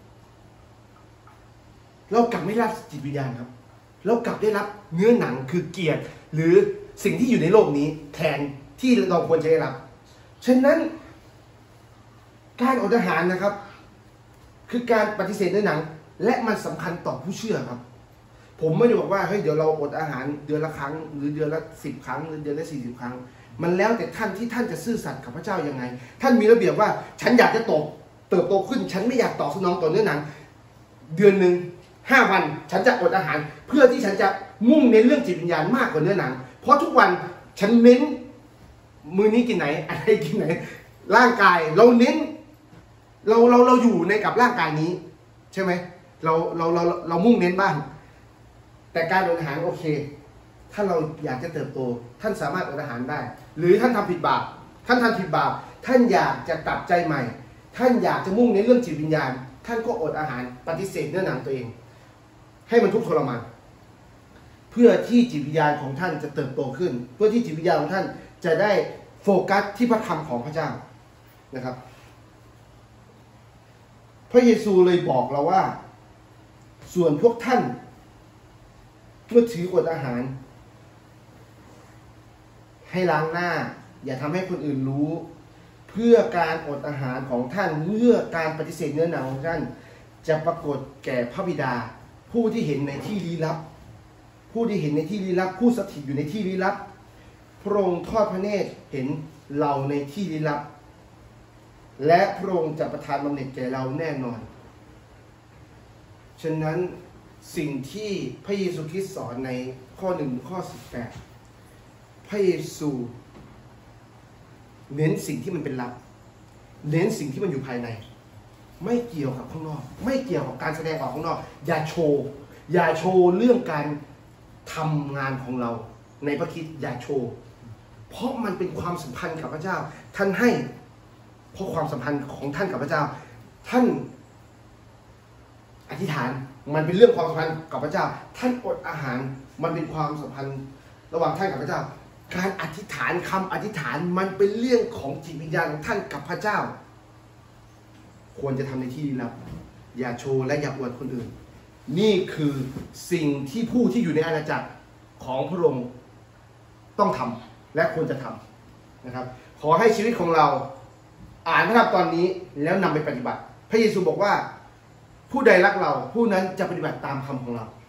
เรากลับไม่รับจิตวิญญาณครับเรากลับได้รับเนื้อหนังคือเกียรติหรือสิ่งที่อยู่ในโลกนี้แทนที่เราควรจะได้รับฉะนั้นการอดอาหารนะครับคือการปฏิเสธเนื้อหนังและมันสำคัญต่อผู้เชื่อครับผมไม่ได้บอกว่าเฮ้ยเดี๋ยวเราอดอาหารเดือนละครั้งหรือเดือนละสิบครั้งหรือเดือนละสี่สิบครั้งมันแล้วแต่ท่านที่ท่านจะซื่อสัตย์กับพระเจ้ายังไงท่านมีระเบียบว่าฉันอยากจะโตเติบโตขึ้นฉันไม่อยากตอบสนองต่อเนื้อหนังเดือนหนึ่งห้าวันฉันจะอดอาหารเพื่อที่ฉันจะมุ่งเน้นเรื่องจิตวิญญาณมากกว่าเนื้อหนังเพราะทุกวันฉันเน้นมือนี้กินไหนอะไรกินไหนร่างกายเราเน้นเราเราเราอยู่ในกับร่างกายนี้ใช่ไหมเราเราเราเรามุ่งเน้นบ้างแต่การอดอาหารโอเคถ้าเราอยากจะเติบโตท่านสามารถอดอาหารได้หรือท่านทำผิดบาปท่านทำผิดบาปท่านอยากจะกลับใจใหม่ท่านอยากจะมุ่งเน้นเรื่องจิตวิญญาณท่านก็อดอาหารปฏิเสธเนื้อหนังตัวเองให้มันทุกข์ทรมานเพื่อที่จิตวิญญาณของท่านจะเติบโตขึ้นเพื่อที่จิตวิญญาณของท่านจะได้โฟกัสที่พระคำของพระเจ้านะครับพระเยซูเลยบอกเราว่าส่วนพวกท่านเมื่อถืออดอาหารให้ล้างหน้าอย่าทำให้คนอื่นรู้เพื่อการอดอาหารของท่านเมื่อการปฏิเสธเนื้อหนังของท่านจะปรากฏแก่พระบิดาผู้ที่เห็นในที่ลี้ลับผู้ที่เห็นในที่ลี้ลับผู้สถิตอยู่ในที่ลี้ลับพระองค์ทอดพระเนตรเห็นเราในที่ลี้ลับและพระองค์จะประทานบำเหน็จแก่เราแน่นอนฉะนั้นสิ่งที่พระเยซูคริสต์สอนในข้อหนึ่งข้อสิบแปดพระเยซูเน้นสิ่งที่มันเป็นลับเน้นสิ่งที่มันอยู่ภายในไม่เกี่ยวกับข้างนอกไม่เกี่ยวกับการแสดงออกข้างนอกอย่าโชว์อย่าโชว์เรื่องการทำงานของเราในพระคริสต์อย่าโชว์เพราะมันเป็นความสัมพันธ์กับพระเจ้าท่านให้เพราะความสัมพันธ์ของท่านกับพระเจ้าท่านอธิษฐานมันเป็นเรื่องความสัมพันธ์กับพระเจ้าท่านอดอาหารมันเป็นความสัมพันธ์ระหว่างท่านกับพระเจ้าการอธิษฐานคำอธิษฐานมันเป็นเรื่องของจิตวิญญาณของท่านกับพระเจ้าควรจะทำในที่ลับอย่าโชว์และอย่าอวดคนอื่นนี่คือสิ่งที่ผู้ที่อยู่ในอาณาจักรของพระองค์ต้องทำและควรจะทำนะครับขอให้ชีวิตของเราอ่านพระธรรมตอนนี้แล้วนำไปปฏิบัติพระเยซูบอกว่าผู้ใดรักเราผู้นั้นจะปฏิบัติตามคำของเรา